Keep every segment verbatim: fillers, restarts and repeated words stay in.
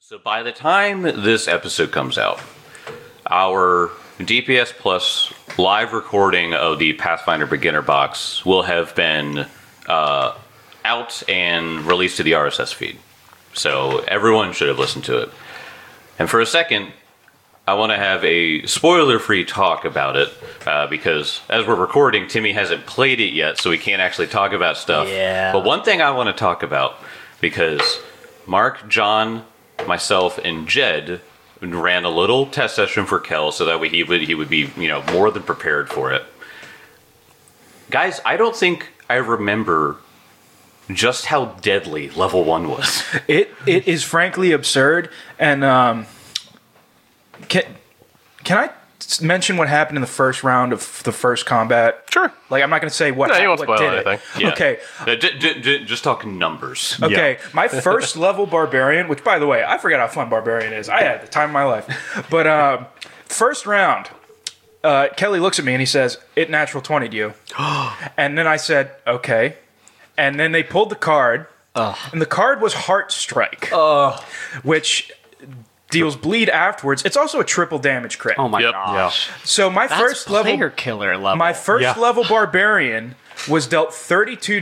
So by the time this episode comes out, our D P S Plus live recording of the Pathfinder Beginner Box will have been uh, out and released to the R S S feed. So everyone should have listened to it. And for a second, I want to have a spoiler-free talk about it, uh, because as we're recording, Timmy hasn't played it yet, so we can't actually talk about stuff. Yeah. But one thing I want to talk about, because Mark, John, myself, and Jed ran a little test session for Kel, so that way he would he would be you know more than prepared for it. Guys, I don't think I remember just how deadly level one was. It it is frankly absurd, and um, can can I mention what happened in the first round of the first combat? Sure. Like, I'm not going to say what. No, you won't what spoil did anything. It. Yeah. Okay. Uh, j- j- j- just talking numbers. Okay, my first level barbarian, which by the way, I forgot how fun barbarian is. I had the time of my life. But um, first round, uh, Kelly looks at me and he says, "It natural twenty'd you." And then I said, "Okay." And then they pulled the card, and the card was Heart Strike, which deals bleed afterwards. It's also a triple damage crit. Oh my Yep. gosh. So my That's first level, player killer level. my first Yeah. level barbarian was dealt thirty-two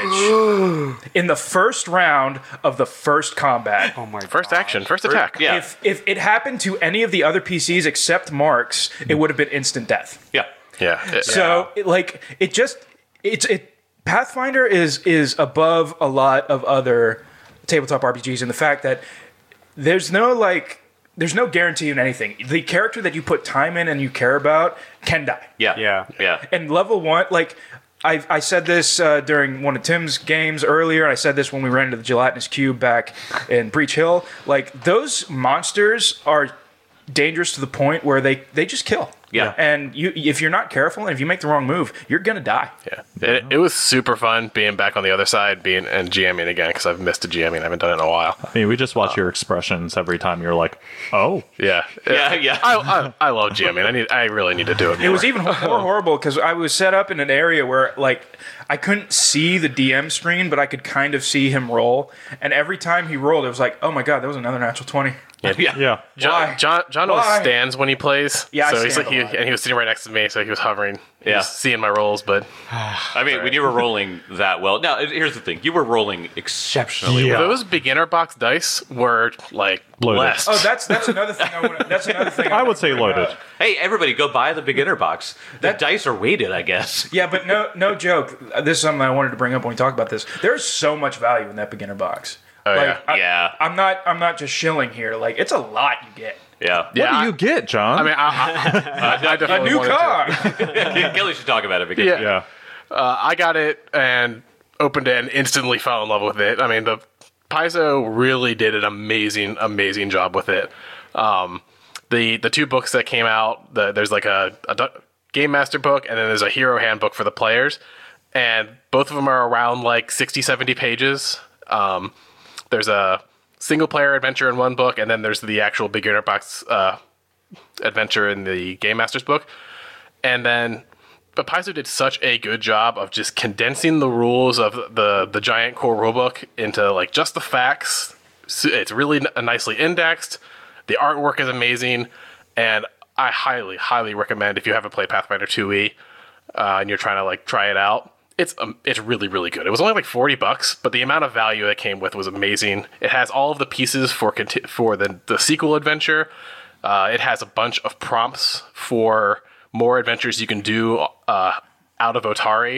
damage in the first round of the first combat. oh my First gosh. action, first attack. Yeah. If if it happened to any of the other P Cs except Mark's, it would have been instant death. Yeah. Yeah. It- So it, like it just it's it Pathfinder is is above a lot of other tabletop R P Gs in the fact that there's no like there's no guarantee in anything. The character that you put time in and you care about can die. Yeah. Yeah. Yeah. And level one, like I I said this uh, during one of Tim's games earlier. I said this when we ran into the gelatinous cube back in Breach Hill. Like, those monsters are dangerous to the point where they they just kill. Yeah. And you if you're not careful and if you make the wrong move, you're gonna die. Yeah, it, it was super fun being back on the other side, being and GMing again because I've missed a GMing. I haven't done it in a while. I mean, we just watch your expressions every time you're like, oh. Yeah, Yeah, yeah. I, I, I love GMing. I need. I really need to do it. More. It was even more horrible because I was set up in an area where, like, I couldn't see the D M screen, but I could kind of see him roll. And every time he rolled, it was like, oh my god, that was another natural twenty. Yeah. Yeah. John. Why? John. John always Why? stands when he plays. Yeah, I so he's stand like he a lot. and he was sitting right next to me, so he was hovering. He Yeah. was seeing my rolls, but I mean, when you were rolling that well. Now, here's the thing. You were rolling exceptionally Yeah. well. those beginner box dice were like Loaded. blessed. Oh, that's that's another thing. I would, that's another thing. I would say wanna bring loaded. up. Hey, everybody, go buy the beginner box. The That- dice are weighted, I guess. Yeah, but no, no joke. This is something I wanted to bring up when we talk about this. There's so much value in that beginner box. Oh, like, yeah. I, Yeah. I'm not. I'm not just shilling here. Like, it's a lot you get. Yeah. yeah, What I- do you get, John? I mean, I, I, I A definitely new wanted to. car. Kelly should talk about it because Yeah. yeah. Uh, I got it and opened it and instantly fell in love with it. I mean, the Paizo really did an amazing, amazing job with it. Um, the the two books that came out, the, there's like a, a du- Game Master book and then there's a Hero Handbook for the players. And both of them are around like sixty, seventy pages. Um, there's a single player adventure in one book and then there's the actual beginner box uh, adventure in the Game Master's book. And then But Paizo did such a good job of just condensing the rules of the the giant core rulebook into like just the facts. So it's really n- nicely indexed. The artwork is amazing, and I highly, highly recommend if you haven't played Pathfinder two E uh, and you're trying to like try it out. It's um, it's really, really good. It was only like forty bucks, but the amount of value it came with was amazing. It has all of the pieces for conti- for the the sequel adventure. Uh, it has a bunch of prompts for more adventures you can do uh, out of Otari.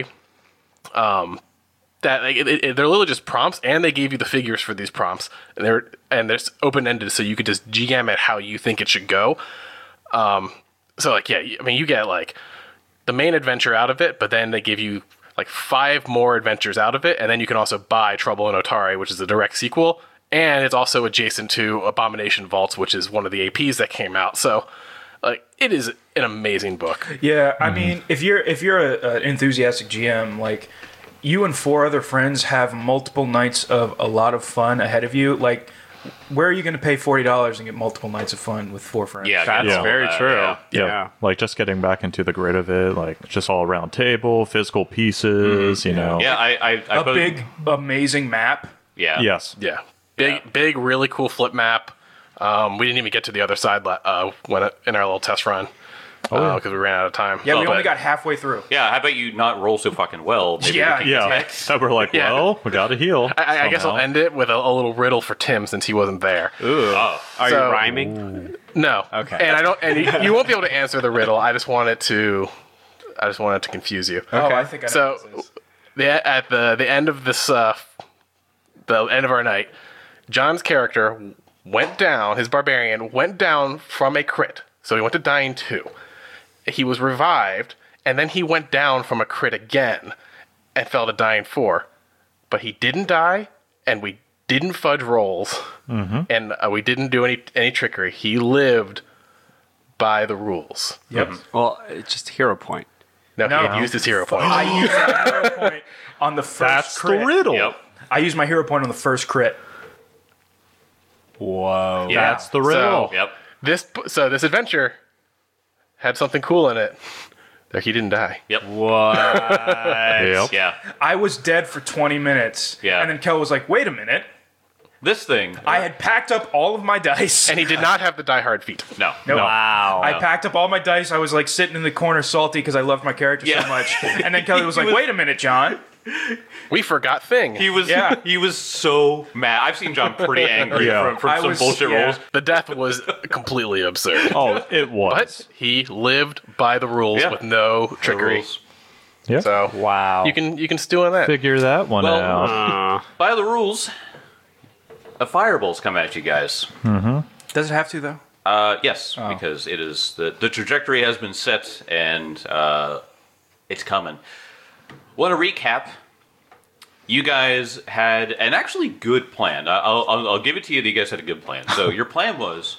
Um, that like, it, it, they're literally just prompts, and they gave you the figures for these prompts, and they're and they're open ended, so you could just G M it how you think it should go. Um, so like yeah, I mean you get like the main adventure out of it, but then they give you like five more adventures out of it, and then you can also buy Trouble in Otari, which is a direct sequel, and it's also adjacent to Abomination Vaults, which is one of the A Ps that came out. So. Like it is an amazing book. Yeah, I mean, if you're if you're an enthusiastic G M, like you and four other friends have multiple nights of a lot of fun ahead of you. Like, where are you going to pay forty dollars and get multiple nights of fun with four friends? Yeah, That's get all very that, true. yeah. Yeah. Yeah. Like just getting back into the grid of it, like just all around table, physical pieces, you know. Yeah, I, I, I A put- big, amazing map. Yeah. Yes. Yeah, big, Yeah. big, really cool flip map. Um, we didn't even get to the other side la- uh, when it, in our little test run Oh, yeah. because we ran out of time. Yeah, we But- only got halfway through. Yeah, how about you not roll so fucking well? Maybe Yeah, we can Yeah, get- so we're like, Yeah. well, we got to heal. I, I guess I'll somehow. end it with a, a little riddle for Tim since he wasn't there. Ooh. Oh. Are So- you rhyming? No. Okay. And I don't. And you, you won't be able to answer the riddle. I just wanted to. I just wanted to confuse you. Oh, I think I know So, what this is. the, at the the end of this, uh, the end of our night, John's character went down. His barbarian went down from a crit, so he went to dying two. He was revived, and then he went down from a crit again, and fell to dying four. But he didn't die, and we didn't fudge rolls, and uh, we didn't do any any trickery. He lived by the rules. Yep. Well, it's just hero point. No, No. he had used his hero point. I used my hero point on the first That's crit. the riddle. Yep. I used my hero point on the first crit. Whoa. Yeah. That's the riddle. Yep. This so this adventure had something cool in it. There, he didn't die. Yep. What? Yep. Yeah. I was dead for twenty minutes. Yeah. And then Kel was like, wait a minute. This thing. I had packed up all of my dice. And he did not have the die hard feat. no. No. Wow. I packed up all my dice. I was like sitting in the corner salty because I loved my character Yeah. so much. And then Kelly was He like, was- wait a minute, John. We forgot thing. He was. Yeah. He was so mad. I've seen John pretty angry Yeah. from, from I some was- bullshit yeah. rolls. the death was completely absurd. Oh, it was. But he lived by the rules Yeah. with no trickery. Rules. Yeah. So Wow. you can you can stew on that. Figure that one Well, out. Uh, By the rules, a fireball's come at you guys. Does it have to, though? Uh, yes, because it is the the trajectory has been set and uh, it's coming. Want to recap? You guys had an actually good plan. I- I'll, I'll, I'll give it to you that you guys had a good plan. So your plan was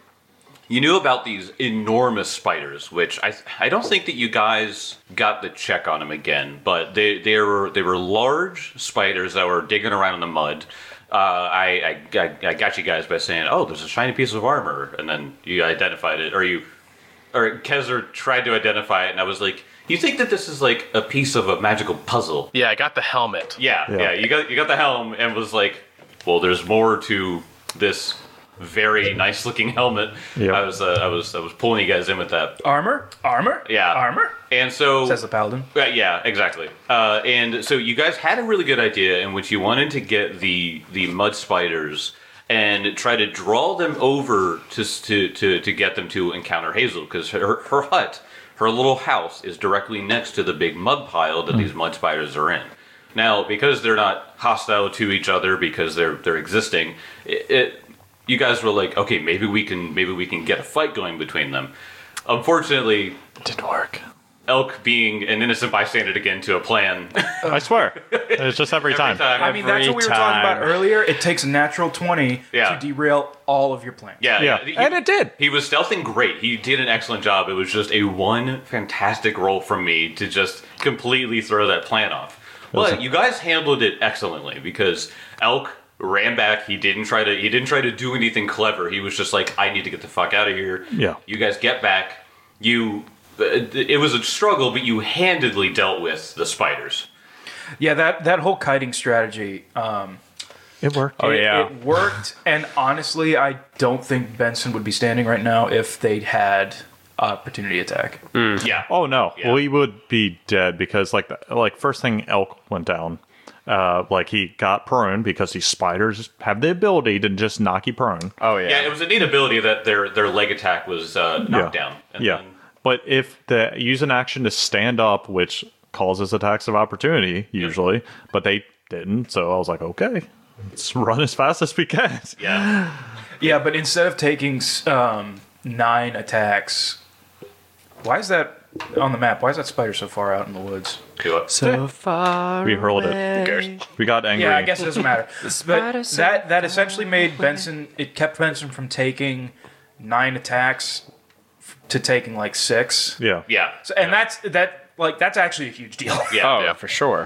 you knew about these enormous spiders, which I I don't think that you guys got the check on them again, but they they were they were large spiders that were digging around in the mud. Uh, I, I I got you guys by saying, "Oh, there's a shiny piece of armor," and then you identified it, or you or Kezer tried to identify it, and I was like, "You think that this is like a piece of a magical puzzle?" Yeah, I got the helmet. Yeah, yeah, Yeah. You got you got the helm, and was like, "Well, there's more to this very nice looking helmet." Yeah. I was uh, I was I was pulling you guys in with that. Armor? Armor? Yeah. Armor? And so Says the paladin. Uh, yeah, exactly. Uh, and so you guys had a really good idea in which you wanted to get the the mud spiders and try to draw them over to to to, to get them to encounter Hazel, because her her hut, her little house, is directly next to the big mud pile that these mud spiders are in. Now, because they're not hostile to each other, because they're they're existing, it, it you guys were like, okay, maybe we can maybe we can get a fight going between them. Unfortunately, It didn't work. Elk being an innocent bystander again to a plan. I swear. It's just every, time. I mean, that's Every what we were talking about time. earlier. It takes a natural twenty Yeah. to derail all of your plans. Yeah, Yeah. He, and it did. he was stealthing great. He did an excellent job. It was just a one fantastic roll from me to just completely throw that plan off. But you guys handled it excellently, because Elk ran back. He didn't try to. He didn't try to do anything clever. He was just like, "I need to get the fuck out of here." Yeah. You guys get back. You. It was a struggle, but you handedly dealt with the spiders. Yeah, that, that whole kiting strategy, um, It worked. Oh, it, yeah. it worked. And honestly, I don't think Benson would be standing right now if they'd had opportunity attack. Yeah. Oh no, Yeah. we would be dead because like the, like first thing Elk went down, uh, like he got prone because these spiders have the ability to just knock you prone. Oh yeah. Yeah, it was a neat ability that their their leg attack was uh, knocked Yeah. down. And yeah, then- but if the use an action to stand up, which causes attacks of opportunity usually, but they didn't, so I was like, okay, let's run as fast as we can. yeah. Yeah, but instead of taking um, nine attacks, why is that on the map? Why is that spider so far out in the woods? Do it. So far. We hurled it. away. Who cares? We got angry. Yeah, I guess it doesn't matter. but spider so that that essentially made Benson. It kept Benson from taking nine attacks f- to taking like six. Yeah. Yeah. So, and yeah. that's that like that's actually a huge deal. yeah. Oh, yeah. for sure.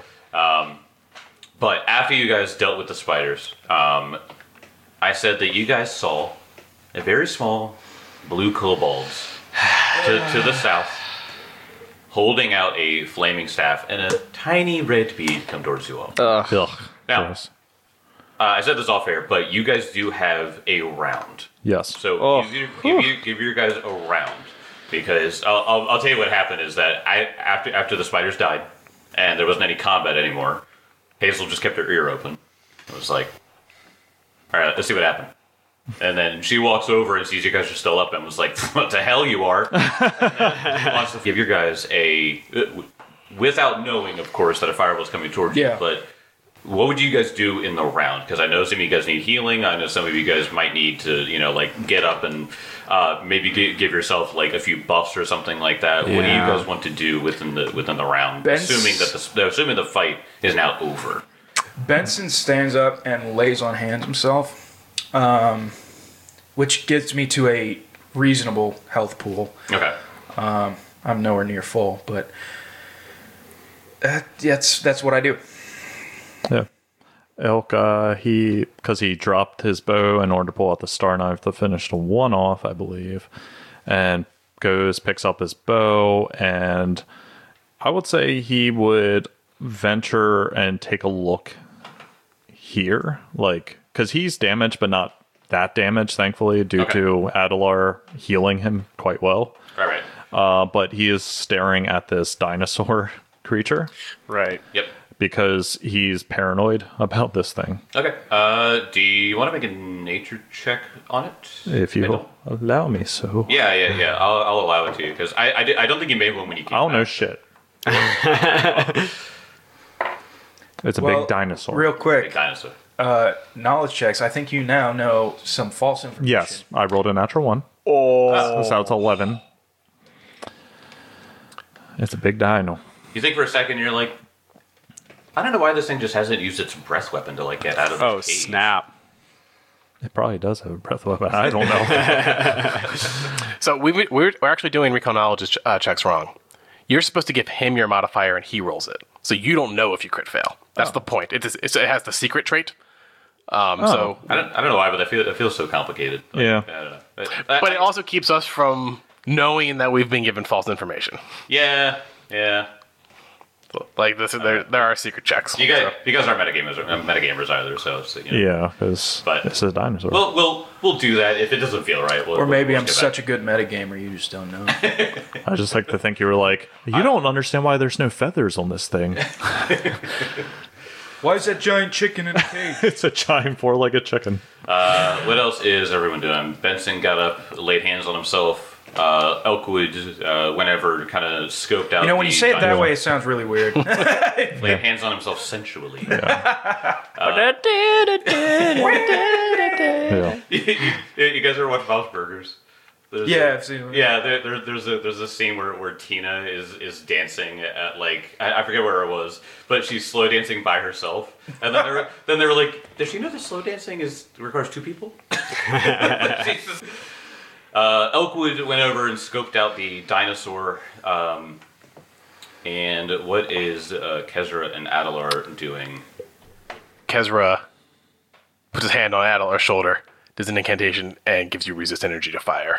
But after you guys dealt with the spiders, um, I said that you guys saw a very small blue kobolds to, to the south, holding out a flaming staff and a tiny red bead come towards you all. Ugh. Now, Gross. I said this off air, but you guys do have a round. Yes. So Oh. give, you, give, you, give your guys a round because I'll, I'll, I'll tell you what happened is that I after after the spiders died and there wasn't any combat anymore, Hazel just kept her ear open. It was like, all right, let's see what happened. And then she walks over and sees you guys are still up and was like, what the hell you are? Wants to give your guys a, without knowing, of course, that a fireball's coming towards Yeah. you, but what would you guys do in the round? Because I know some of you guys need healing. I know some of you guys might need to, you know, like get up and uh, maybe give, give yourself like a few buffs or something like that. What do you Yeah. guys want to do within the within the round? Ben's- Assuming that the assuming the fight is now over. Benson stands up and lays on hands himself, um, which gets me to a reasonable health pool. Okay. I'm nowhere near full, but that, that's that's what I do. Yeah. Elk, uh, he, because he dropped his bow in order to pull out the star knife to finish the one off, I believe, and goes, picks up his bow, and I would say he would venture and take a look here, like, because he's damaged, but not that damaged, thankfully, due Okay. to Adelar healing him quite well. All right. Uh, but he is staring at this dinosaur creature Right. Yep. because he's paranoid about this thing. Okay. Uh, do you want to make a nature check on it? If you Mendel? allow me so. Yeah, yeah, yeah. I'll, I'll allow it to you because I, I, did- I don't think you made one when you came I don't know back. shit. It's a Well, big dinosaur. Real Big quick, dinosaur. uh, knowledge checks. I think you now know some false information. Yes, I rolled a natural one. Oh. So it's eleven. It's a big dino. You think for a second you're like, I don't know why this thing just hasn't used its breath weapon to like get out of the Oh, cage. snap. It probably does have a breath weapon. I don't know. So we, we- we're, we're actually doing reconologist uh, checks wrong. You're supposed to give him your modifier and he rolls it. So you don't know if you crit fail. That's the point. It, is, it's, it has the secret trait. Um, So, I don't, I don't know why, but I feel it feels so complicated. Like, Yeah. I don't know. But, I- but it also keeps us from knowing that we've been given false information. yeah, yeah. So, like this, is, there there are secret checks. You guys, So- you guys aren't metagamers, uh, metagamers either, so it's, you know. Yeah, because But- it's a dinosaur. We'll, we'll we'll do that if it doesn't feel right. We'll, Or maybe we'll I'm skip such back. a good metagamer, you just don't know. I just like to think you were like, you don't understand why there's no feathers on this thing. Why is that giant chicken in a cage? It's a giant four-legged chicken. What else is everyone doing? Benson got up, laid hands on himself. Uh, Elkwood, uh, whenever kind of scoped out. You know, when the you say it that dino- way, it sounds really weird. laid hands on himself sensually. Yeah. You guys ever watch Bob's Burgers? There's Yeah, a- I've seen it. Yeah, there, there, there's a there's a scene where, where Tina is is dancing at like I, I forget where it was, but she's slow dancing by herself, and then they're then they were like, does she know that slow dancing is requires two people? Jesus. Uh, Elkwood went over and scoped out the dinosaur. Um, and what is uh, Kezra and Adelar doing? Kezra puts his hand on Adelar's shoulder, does an incantation, and gives you resist energy to fire.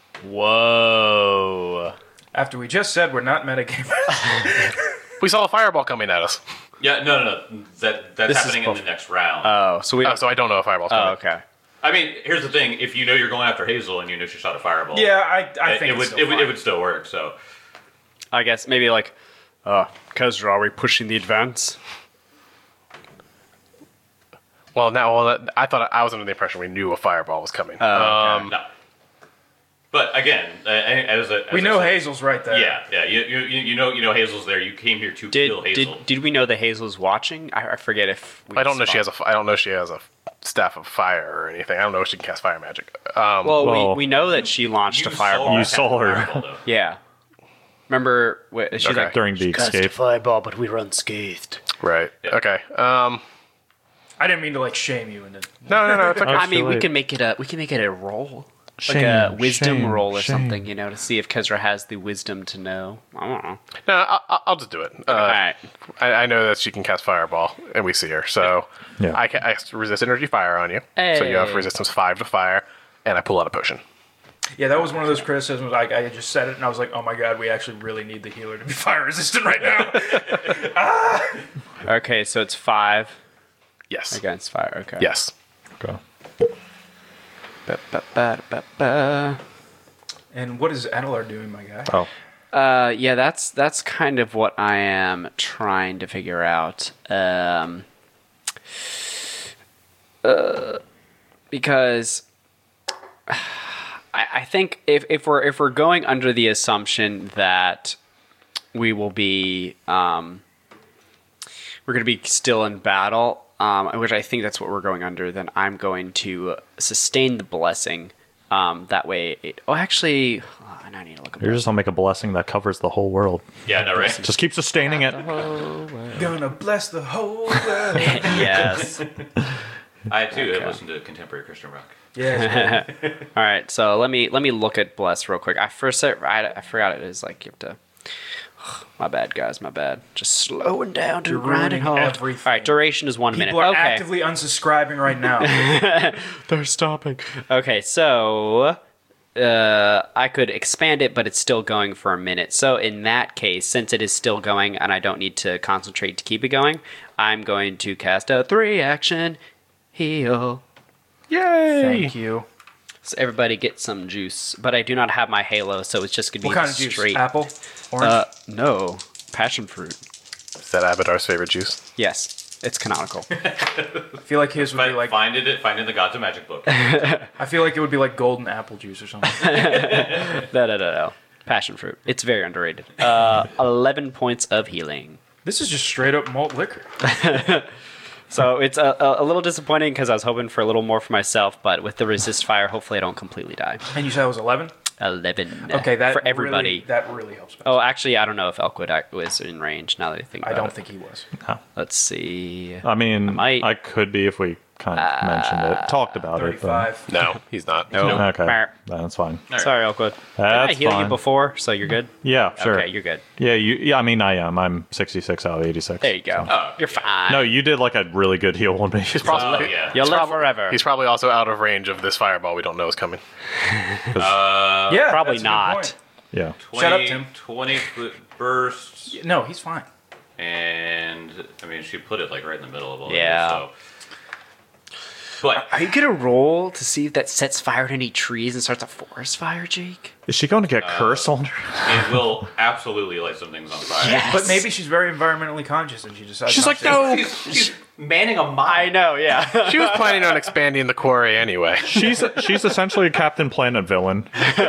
Whoa. After we just said we're not metagamers. We saw a fireball coming at us. Yeah, no, no, no. That that's This is happening in bef- the next round. Oh, so we. Oh, so I don't know if fireball's coming. Oh, okay. I mean, here's the thing: if you know you're going after Hazel and you know she shot a fireball, yeah, I, I it, think it would it's it still would, it fine. would still work. So I guess maybe like, uh, Kezra, are we pushing the advance? Well, now well, that- I thought I was under the impression we knew a fireball was coming. Oh, okay. um, no. But again, uh, as a as We I know said- Hazel's right there. Yeah, yeah. You, you you you know you know Hazel's there. You came here to Did kill Hazel. did did we know that Hazel's watching? I, I forget if we I don't know. She spot- has a. fi- I don't know. She has a staff of fire or anything. I don't know if she can cast fire magic. Um, Well, Well, we, we know that she launched You a fireball. saw You saw her. fireball, though. Yeah. Remember, wh- she's Okay. like, During the cast a escape. fireball, but we were unscathed. right. Yeah. Okay. Um, I didn't mean to like shame you into. no, no, no. It's okay. I mean, we Actually- can make it a we can make it a roll, Shame, like a wisdom shame, roll or shame. something, you know, to see if Kezra has the wisdom to know. I don't know. No, I, I'll just do it. Uh, All right. I, I know that she can cast fireball, and we see her. So Yeah. I, ca- I resist energy fire on you. So you have Hey. resistance five to fire, and I pull out a potion. Yeah, that was one of those criticisms. Like I just said it, and I was like, "Oh my god, we actually really need the healer to be fire resistant right now." Okay, so it's five. Yes. against fire. Okay. Yes. Okay. Ba, ba, ba, ba, ba. And what is Adelar doing, my guy? Oh, Uh, yeah, that's that's kind of what I am trying to figure out. Um, uh, because I, I think if, if we're if we're going under the assumption that we will be um, we're going to be still in battle, um, which I think that's what we're going under, then I'm going to sustain the blessing. Um, that way, it, oh, actually, oh, and I need to look up. you're just gonna make a blessing that covers the whole world. Yeah, no, right? Just keep sustaining it. Gonna bless the whole world. Yes. I too have listened to contemporary Christian rock. Yeah. All right, so let me let me look at bless real quick. I first said I, I forgot it is like you have to. My bad, guys. My bad. Just slowing down to You're grinding ruining hard. everything. All right, duration is one minute. People are Okay, actively unsubscribing right now. they're stopping. Okay, so uh, I could expand it, but it's still going for a minute. So in that case, since it is still going, and I don't need to concentrate to keep it going, I'm going to cast a three action heal. Yay! Thank you. So everybody get some juice, but I do not have my halo, so it's just gonna be What kind of juice? straight. Apple? Orange? Uh, no, passion fruit. Is that Abadar's favorite juice? Yes, it's canonical. I feel like his would be Find, like. find it, find it in the Gods of Magic book. I feel like it would be like golden apple juice or something. no, no, no, no. Passion fruit. It's very underrated. Uh, eleven points of healing. This is just straight up malt liquor. So it's a, a, a little disappointing because I was hoping for a little more for myself, but with the resist fire, hopefully I don't completely die. And you said it was eleven. eleven. Okay, that for everybody. Really, that really helps. Me. Oh, actually, I don't know if Elkwood act- was in range. Now that I think I about don't it. think he was. Let's see. I mean, I, might- could be if we kind of mentioned it, talked about it. Thirty-five. No, he's not. No. But, okay, Mer. that's fine. right. Sorry, Elkwood. Did I That's heal you fine. before? So you're good. Yeah, sure. Okay, you're good. Yeah, you. Yeah, I mean, I am. I'm sixty-six out of eighty-six. There you go. so- Oh, you're fine. No, you did like a really good heal on me. Oh, yeah. You'll live forever. He's probably also out of range of this fireball we don't know is coming. Yeah, Probably that's a good not. point. Yeah. twenty, Shut up, Tim. twenty foot bursts, No, he's fine. and I mean, she put it like right in the middle of all Yeah. of it. So. But Are you gonna roll to see if that sets fire to any trees and starts a forest fire, Jake? Is she going to get curse on her? it will absolutely light some things on fire. Yes. But maybe she's very environmentally conscious and she decides. She's not like, to. no. She's, she's manning a I mine. know, yeah. She was planning on expanding the quarry anyway. She's she's essentially a Captain Planet villain.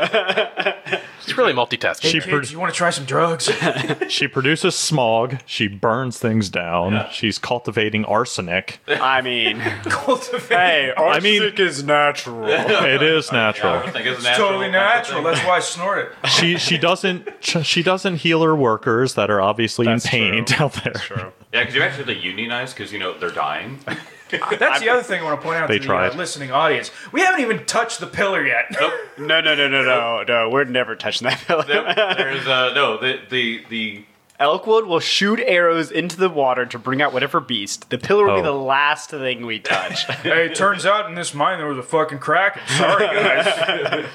She's really multitasking. She Kids, pro- you want to try some drugs? she produces smog. She burns things down. She's cultivating arsenic. I mean, Cultivate. hey, I mean, is natural. it is I natural. think it's It's natural. totally That's the natural. thing. That's why I snort it. She she doesn't she doesn't heal her workers that are obviously That's in pain true. out there. True. Yeah, because you actually have to unionize because you know they're dying. That's the other thing I want to point out They to the tried. uh, listening audience. We haven't even touched the pillar yet. No, no, no, no, no, no. We're never touching that pillar. There's uh no the the the Elkwood will shoot arrows into the water to bring out whatever beast. The pillar will be Oh. the last thing we touch. Hey, it turns out in this mine there was a fucking crack. Sorry, guys.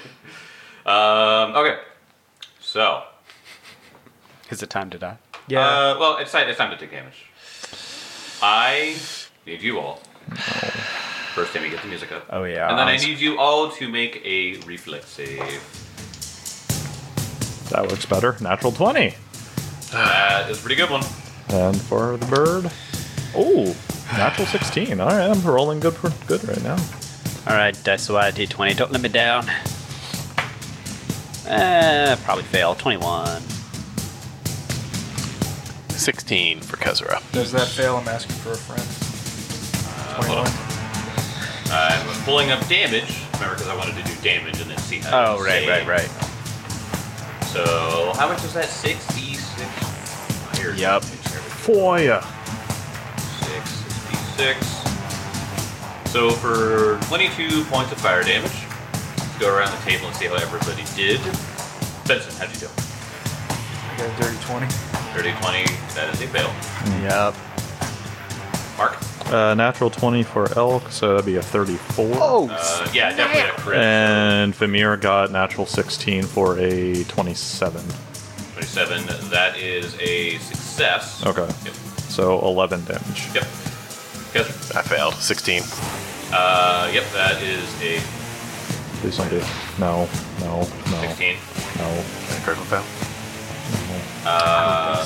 um okay. So Is it time to die? Yeah. uh well it's time it's time to take damage. I need you all. First time we get the music up. Oh, yeah. And then I need you all to make a reflex save. That works better. Natural twenty. That is a pretty good one. And for the bird. Oh, natural sixteen. All right, I'm rolling good for good right now. All right, dice Y D twenty. Don't let me down. Eh, probably fail. twenty-one. sixteen for Kezra. Does that fail? I'm asking for a friend. Hold on. I'm pulling up damage. Remember, because I wanted to do damage and then see how. Oh, you right, save. right, right. So how much was that? sixty-six. Fire Yup. damage. There we go. For ya. Six, sixty-six. So for twenty-two points of fire damage, let's go around the table and see how everybody did. Benson, how'd you do? I got a dirty twenty. thirty, twenty, that is a fail. Yep. Mark? Uh, natural twenty for elk, so that'd be a thirty-four. Oh, Uh, yeah, definitely a crit. And Vimir got natural sixteen for a twenty-seven. twenty-seven, that is a success. Okay. Yep. So eleven damage. Yep. Yes. I failed. sixteen. Uh, yep, that is a Please don't do it. No, no, no, sixteen. no. Critical fail. Uh,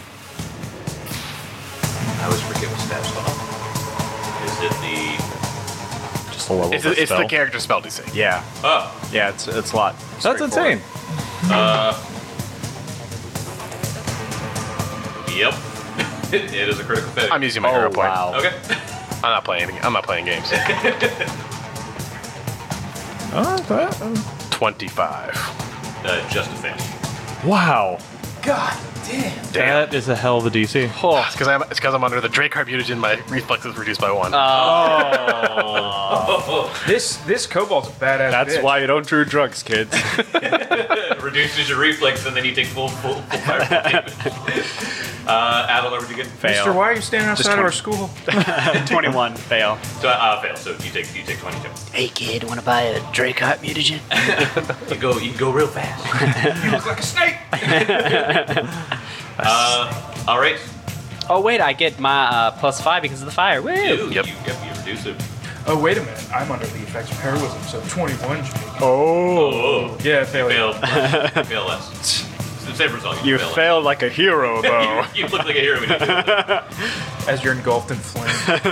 I always forget what stats on. Is it the? Just a level It's, of it's spell. the character spell D C. Yeah, Oh, yeah, it's it's a lot. That's insane. yep. it is a critical failure. I'm using my hero Oh, point. wow. Okay. I'm not playing. I'm not playing games. Oh, that, uh, twenty-five. Uh, just a fail. wow. God damn. That is a hell of a D C. It's because I'm. It's because I'm under the Dracarb mutagen. My reflexes reduced by one. This this Cobalt's a badass. That's bitch. why you don't do drugs, kids. It reduces your reflex, and then you take full full, full fire damage. Uh, Adler, would you get? Fail. Mister, why are you standing outside of twenty. our school? twenty-one. Fail. So uh, fail. So you take you take twenty-two. Hey kid, want to buy a Dracot mutagen? You go you can go real fast. You look like a snake. uh, all right. Oh wait, I get my uh, plus five because of the fire. Woo! You, Yep. you, yep, you reduce it. Oh wait a minute, I'm under the effects of heroism, so twenty-one should be. Oh, Yeah, failure. fail. less. fail less. It's the same result. You fail less. failed like a hero, though. you, you look like a hero when you do that. As you're engulfed in flame.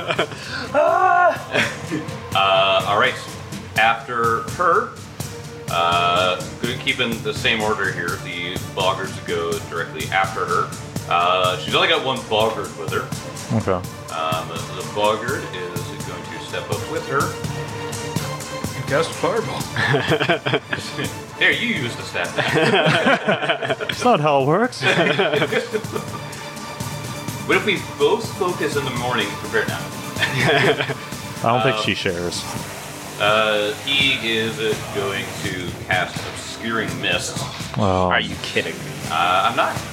Uh, all right. After her, uh, good keeping the same order here. The boggers go directly after her. Uh, she's only got one boggard with her. Okay. Um, the, the boggard is going to step up with her. And cast a fireball. Here, you use the staff. That's not how it works. What if we both focus in the morning? Prepare now. I don't think she shares. Uh, he is uh, going to cast Obscuring Mist. Oh, Are you kidding me? Uh, I'm not.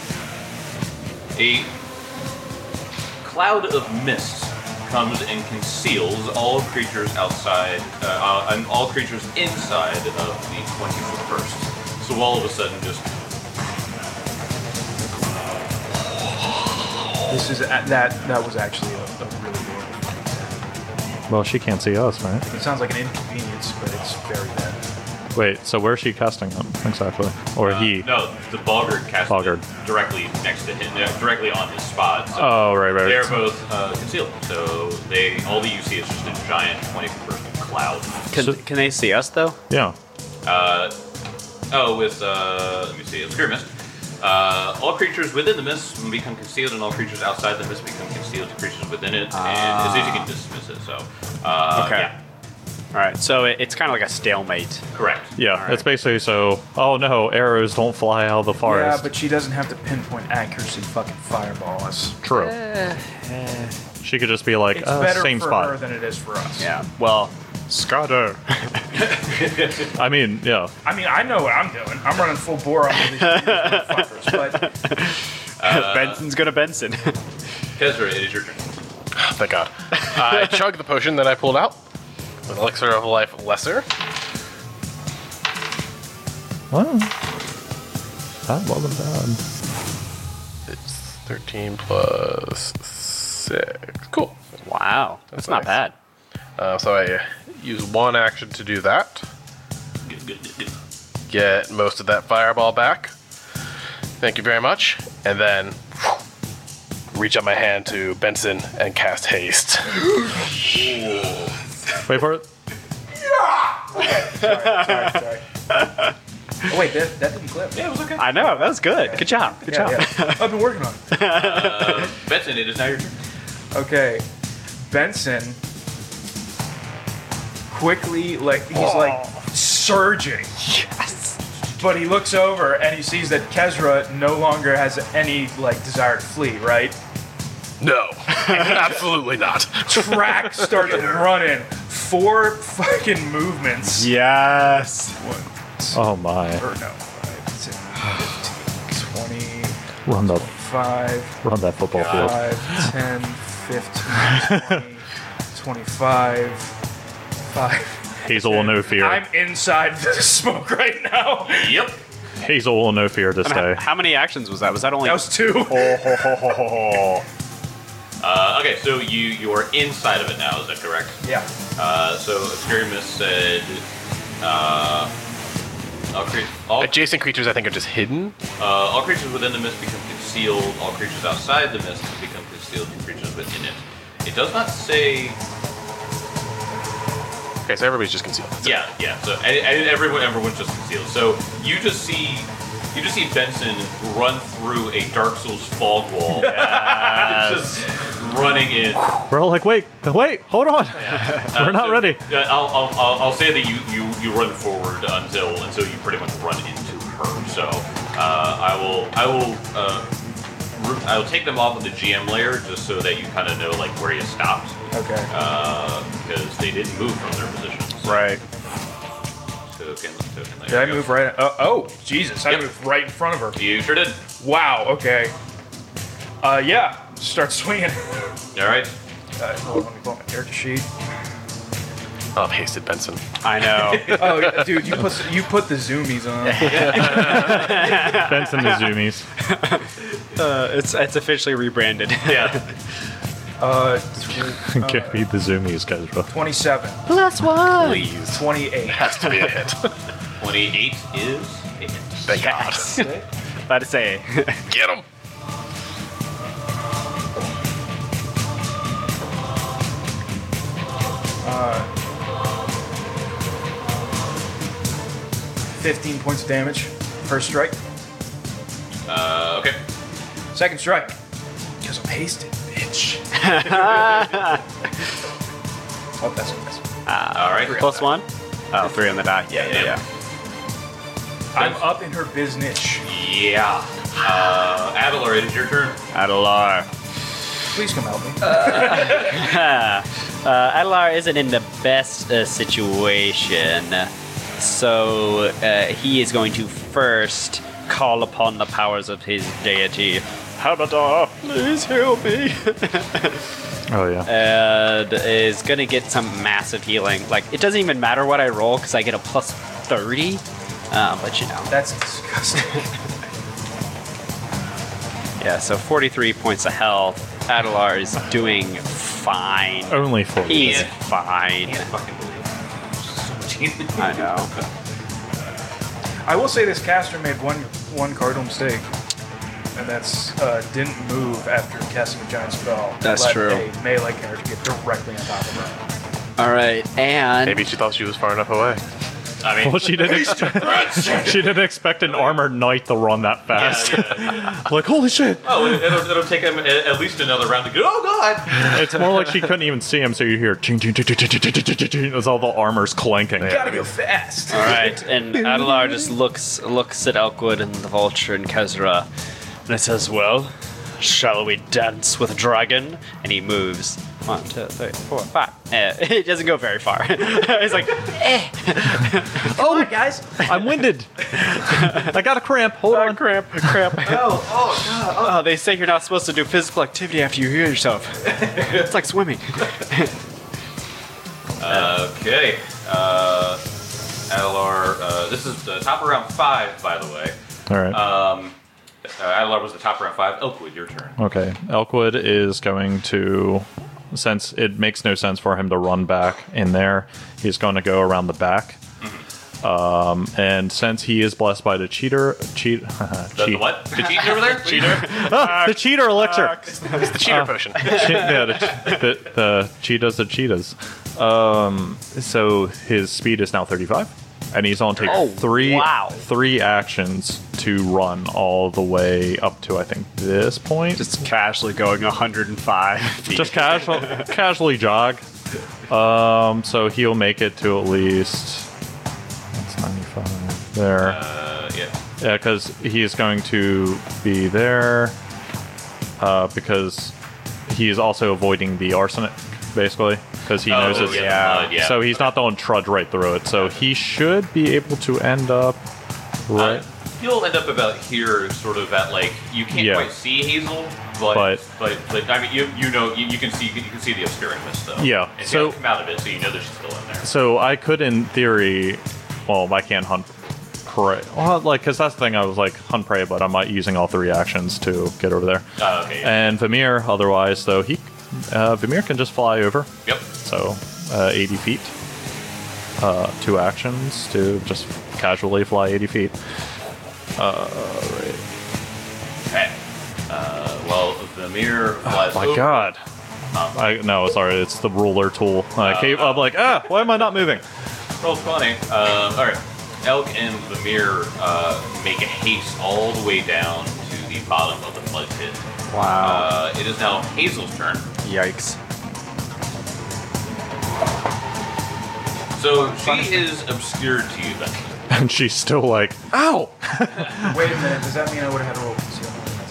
A cloud of mist comes and conceals all creatures outside, uh, uh, and all creatures inside of the twenty-foot burst. So all of a sudden, just This is that that was actually a, a really good. Well, she can't see us, right? It sounds like an inconvenience, but it's very bad. Wait, so where's she casting him exactly? Or uh, he? no, the boggard cast Boggard. it directly next to him, uh, directly on his spot. So Oh, right, right. they're both uh, concealed. So they all that you see is just a giant twenty-foot burst cloud. Can, So- can they see us though? Yeah. Uh, oh, with, uh, let me see, Obscure Mist. Uh, all creatures within the mist become concealed, and all creatures outside the mist become concealed to creatures within it. And as soon as you can dismiss it, so. Uh, Okay. Yeah, All right, so it, it's kind of like a stalemate. correct. Yeah, Alright. it's basically so, oh no, arrows don't fly out of the Yeah, forest. but she doesn't have to pinpoint accuracy fucking fireball us. True. She could just be like, It's uh, better same for spot. her than it is for us. Yeah. Well, Scatter. I mean, yeah. I mean, I know what I'm doing. I'm running full bore on all these motherfuckers, but Benson's gonna Benson. Kezra, it is your turn. Thank God. I chugged the potion that I pulled out with Elixir of Life Lesser. Well, that wasn't bad. It's thirteen plus six. Cool. Wow, that's, not nice. bad. Uh, so I use one action to do that. Good, good, good, good. Get most of that fireball back. Thank you very much. And then reach out my hand to Benson and cast haste. Wait for it. sorry, sorry. Oh, wait, that, that didn't clip. Yeah, it was okay. I know that was good. Good job. Good Yeah, job. yeah. I've been working on it. Uh, Benson, it is now your turn. Okay, Benson quickly, like he's like surging. Yes. But he looks over and he sees that Kezra no longer has any like desire to flee. Right? No, absolutely not. Track starts running. Four fucking movements. Yes. One, Oh my. or no, five, ten, fifteen, twenty, Run the, five, run that football field. five, ten, fifteen, twenty, twenty-five, five. Hazel will no fear. I'm inside the smoke right now. Yep. Hazel will no fear to How, stay. how many actions was that? Was that only? That was two. Oh, ho, ho, ho, ho, ho. Uh, okay, so you you are inside of it now. Is that correct? Yeah. Uh, so Obscuring Mist said, uh, all, cre- all, Adjacent creatures, I think, are just hidden. uh, all creatures within the mist become concealed. All creatures outside the mist become concealed from creatures within it. It does not say. Okay, so everybody's just concealed. Yeah, yeah. So and, and everyone, everyone's just concealed. So you just see, you just see Benson run through a Dark Souls fog wall, just running in. We're all like, wait, wait, hold on. We're not so, ready. Uh, I'll, I'll, I'll, I'll say that you, you, you run forward until until you pretty much run into her. So uh, I will I will uh, re- I will take them off of the G M layer just so that you kind of know like where you stopped. Okay. Uh, because they didn't move from their positions. Right. Token, token. There Did I you go. move right? Uh, oh, Jesus! I Yep. moved right in front of her. You sure did. Wow. Okay. Uh, yeah. Start swinging. All right. Uh, hold on, let me pull up my character sheet. Oh, I've hasted Benson. I know. Oh, dude, you put you put the zoomies on. Benson the Zoomies. uh, it's it's officially rebranded. Yeah. Uh, Give me the Zoomies, guys. bro. twenty-seven, Plus one. Please. twenty-eight. Has to be a hit. Twenty-eight is a hit. Thank Yes. About to say. God. Get him. fifteen points of damage. First strike. Uh, okay. Second strike. Because I'm hasted, bitch. Oh, that's a miss. All right. Plus one. Oh, three on the die. Yeah, yeah, yeah. I'm up in her business. Yeah. Uh, Adelar, it is your turn. Adelar. Please come help me. Uh, Adelar isn't in the best uh, situation, so uh, he is going to first call upon the powers of his deity. Habadar, please help me. Oh, yeah. And is going to get some massive healing. Like, it doesn't even matter what I roll because I get a plus thirty. Uh, but you know. That's disgusting. Yeah, so forty-three points of health. Adelar is doing fine. Only four. He's Yeah. fine. I can't fucking believe it. I know. I will say this caster made one one cardinal mistake, and that's uh, didn't move after casting a giant spell. That's Let true. a melee character get directly on top of her. All right, and Maybe she thought she was far enough away. I mean, Well, she didn't expect. She didn't expect an armored knight to run that fast. yeah, yeah. Like, holy shit! Oh, it- it'll, it'll take him at at least another round to go. Oh God! It's more like she couldn't even see him, so you hear ching ching ching ching ching ching ching ching ching as all the armor's clanking. Gotta go fast. all right, and Adelar just looks looks at Elkwood and the Vulture and Kezra, and it says, "Well, shall we dance with a dragon?" And he moves. One, two, three, four, five. Uh, it doesn't go very far. He's like, eh. Oh, guys, I'm winded. I got a cramp. Hold on. cramp, cramp. Oh, oh, God. Oh, they say you're not supposed to do physical activity after you heal yourself. It's like swimming. Okay. Uh, Adelar, uh, this is the top of round five, by the way. All right. Um, uh, Adelar was the top of round five. Elkwood, your turn. Okay. Elkwood is going to, since it makes no sense for him to run back in there, he's going to go around the back. Um, and since he is blessed by the cheater, cheat, The, cheat the what? The cheater over there? Cheater? Ah, the cheater elixir. It's the cheater potion. Che- yeah, the, the, the cheetahs, the cheetahs. Um, so his speed is now thirty-five, and he's on take Oh, three wow. three actions to run all the way up to I think this point. Just casually going one hundred five feet. Just casual, casually jog. Um, so he'll make it to at least that's ninety-five there. Uh, yeah. Yeah, because he is going to be there uh, because he is also avoiding the arsenic, basically, because he knows Oh, it's. yeah, the mud, yeah. So he's not the one to trudge right through it. So he should be able to end up right. Uh, you'll end up about here, sort of at like you can't Yeah. quite see Hazel, but But- but, but, I mean you you know you, you can see you can see the obscuring mist though. Yeah, And so- you come out of it, so you know that she's still in there. So I could, in theory, well, I can't hunt prey. Well, like, because that's the thing. I was like hunt prey, but I'm not using all three actions to get over there. Oh, okay. Yeah. And Vamir, otherwise, though, he Uh, Vimir can just fly over, Yep. so uh, eighty feet. Uh, two actions to just casually fly eighty feet. Uh, right. Okay. Uh, well, Vimir flies Oh my over. god. I no, sorry, it's the ruler tool. I keep, I'm like, ah, why am I not moving? Roll twenty. Um, all right. Elk and Vimir uh, make a haste all the way down to the bottom of the flood pit. Wow. Uh, it is now Hazel's turn. Yikes. So she is obscured to you, Benson. And she's still like, ow! Wait a minute. Does that mean I would have had to roll concealment?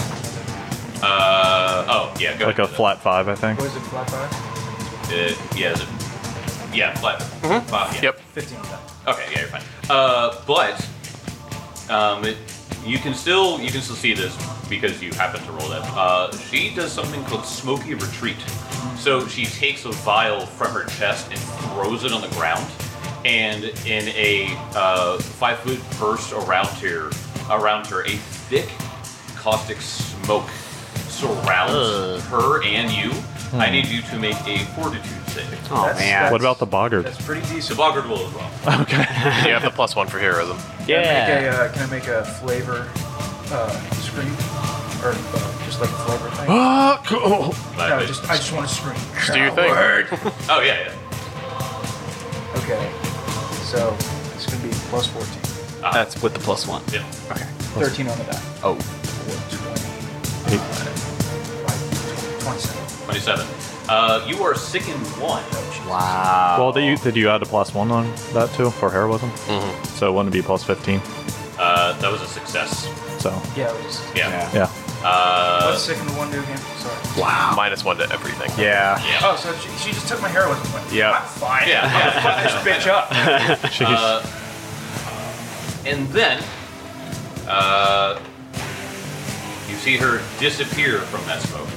Uh, oh, yeah, go Like a ahead. flat five, I think. What is it? Flat five? Uh, yeah, is it, yeah, flat. Five, yeah. Yep. Fifteen of that. Okay, yeah, you're fine. Uh, but um, it, you can still you can still see this because you happen to roll that. Uh, she does something called Smoky Retreat. So she takes a vial from her chest and throws it on the ground, and in a uh, five foot burst around her, around her, a thick caustic smoke surrounds her and you. I need you to make a fortitude save. Oh That's- man. What about the boggart? That's pretty The decent. boggart will as well. Okay. You have the plus one for heroism. Can I make Yeah. a, uh, can I make a flavor uh, scream? Or uh, just like a flavor thing? Ah, cool. But- No, just I just want to scream. Just do your thing. oh yeah, yeah. Okay. So it's gonna be plus fourteen. That's with the plus one. yeah. Okay. Thirteen on the die. Oh. twenty. Twenty-seven. twenty-seven. Uh, you are sick in one. Wow. Well, did you, did you add a plus one on that too for heroism? Mm-hmm. So it wouldn't be plus fifteen. Uh, that was a success. So, Yeah, it was. Yeah. Yeah. yeah. Uh, What's second one do again? Sorry. Wow. Minus one to everything. Yeah. yeah. Oh, so she, she just took my heroism point. Yep. I'm fine. Yeah, yeah. Fuck this bitch up. Jeez. Uh, and then, uh, you see her disappear from that smoke.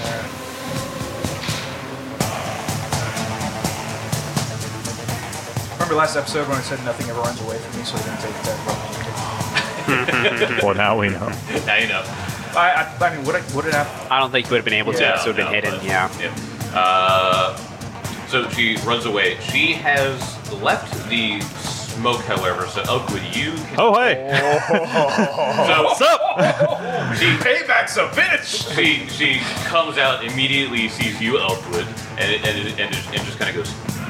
Remember last episode when I said nothing ever runs away from me, so I didn't take that. Well, now we know. Now you know. I, I, I mean, would I, would it have? I don't think you would have been able to. Yeah, so it would have been hidden. but- Yeah. Uh, so she runs away. She has left the smoke, however. So Oakwood, you. Can, Oh, hey. so, What's up? She, Payback's a bitch. she she comes out immediately, sees you, Elkwood, and and and, and, and just kind of goes.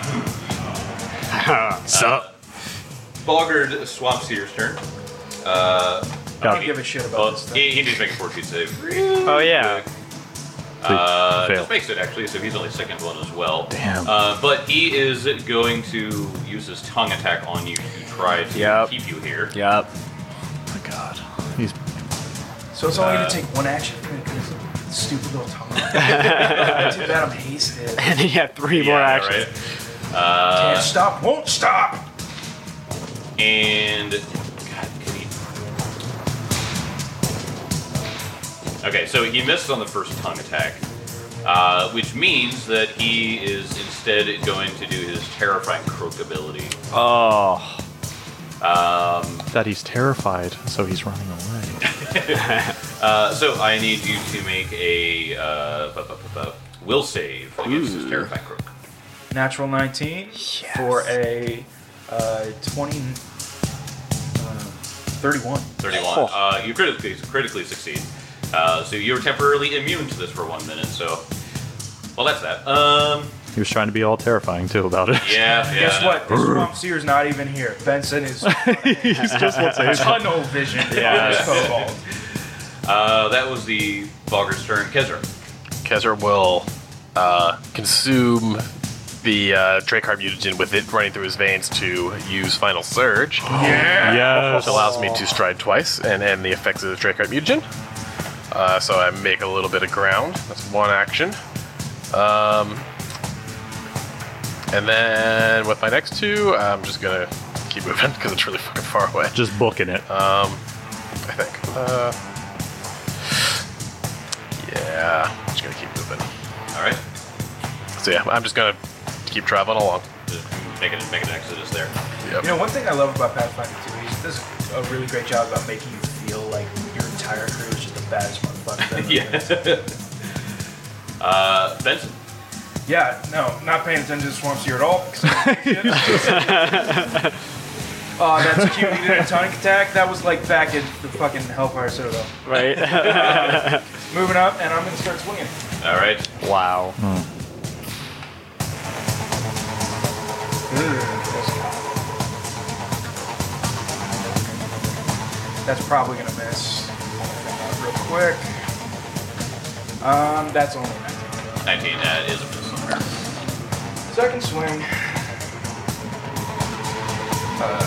Sup? Boggard Swamp Seer's turn. Uh, I don't Got give a shit about well, this thing. he, he needs to make a fortitude save. Oh yeah. Uh, Fail. just makes it actually, so he's only second one as well. Damn. Uh, but he is going to use his tongue attack on you to try to Yep. keep you here. Yep. Oh my god. He's So it's only Uh, gonna take one action for me because of the stupid little tongue. Too bad I'm hasted. And then you have three more Yeah, actions. right? Can't stop, won't stop. And God, can he? Okay, so he missed on the first tongue attack, uh, which means that he is instead going to do his terrifying croak ability. Oh. that he's terrified, so he's running away. Uh, so I need you to make a uh, bu- bu- bu- bu- will save against his terrifying croak. Natural nineteen for a uh, twenty. Uh, thirty-one. thirty-one. Oh. Uh, you critically critically succeed. Uh, so you're temporarily immune to this for one minute. So, well, that's that. Um, He was trying to be all terrifying too about it. yeah. yeah. Guess what? The Swamp Seer's not even here. Benson is He's just what's tunnel vision. Yeah. on this kobold. Uh, that was the Boggard's turn. Kezra. Kezra will uh, consume the uh, Dracar mutagen with it running through his veins to use Final Surge, Yes. which allows me to stride twice and end the effects of the Dracar mutagen. Uh, so I make a little bit of ground. That's one action. Um, and then with my next two, I'm just gonna keep moving because it's really fucking far away. Just booking it. I think. Uh, yeah, I'm just gonna keep moving. All right. So yeah, I'm just gonna keep traveling along. Just make it make an exodus there. Yep. You know, one thing I love about Pathfinder two, he does a really great job about making you feel like your entire crew is just the baddest motherfucker. Yeah. uh, Benson. Yeah, no, not paying attention to Swamp Seer at all. Oh, that's cute. He did a tonic attack. That was like back in the fucking Hellfire Citadel. Right. Moving up, and I'm gonna start swinging. All right. Wow. Ugh, that's- That's probably gonna miss. Real quick. Um, that's only nineteen. nineteen, that is a miss somewhere. Second swing. Uh,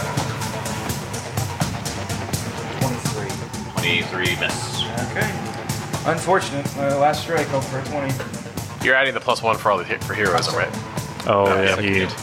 twenty-three. twenty-three, miss. Okay. Unfortunate. Uh, last strike, hope for a twenty. You're adding the plus one for all the hit for heroism, right? Oh, No, yeah, second he, hit.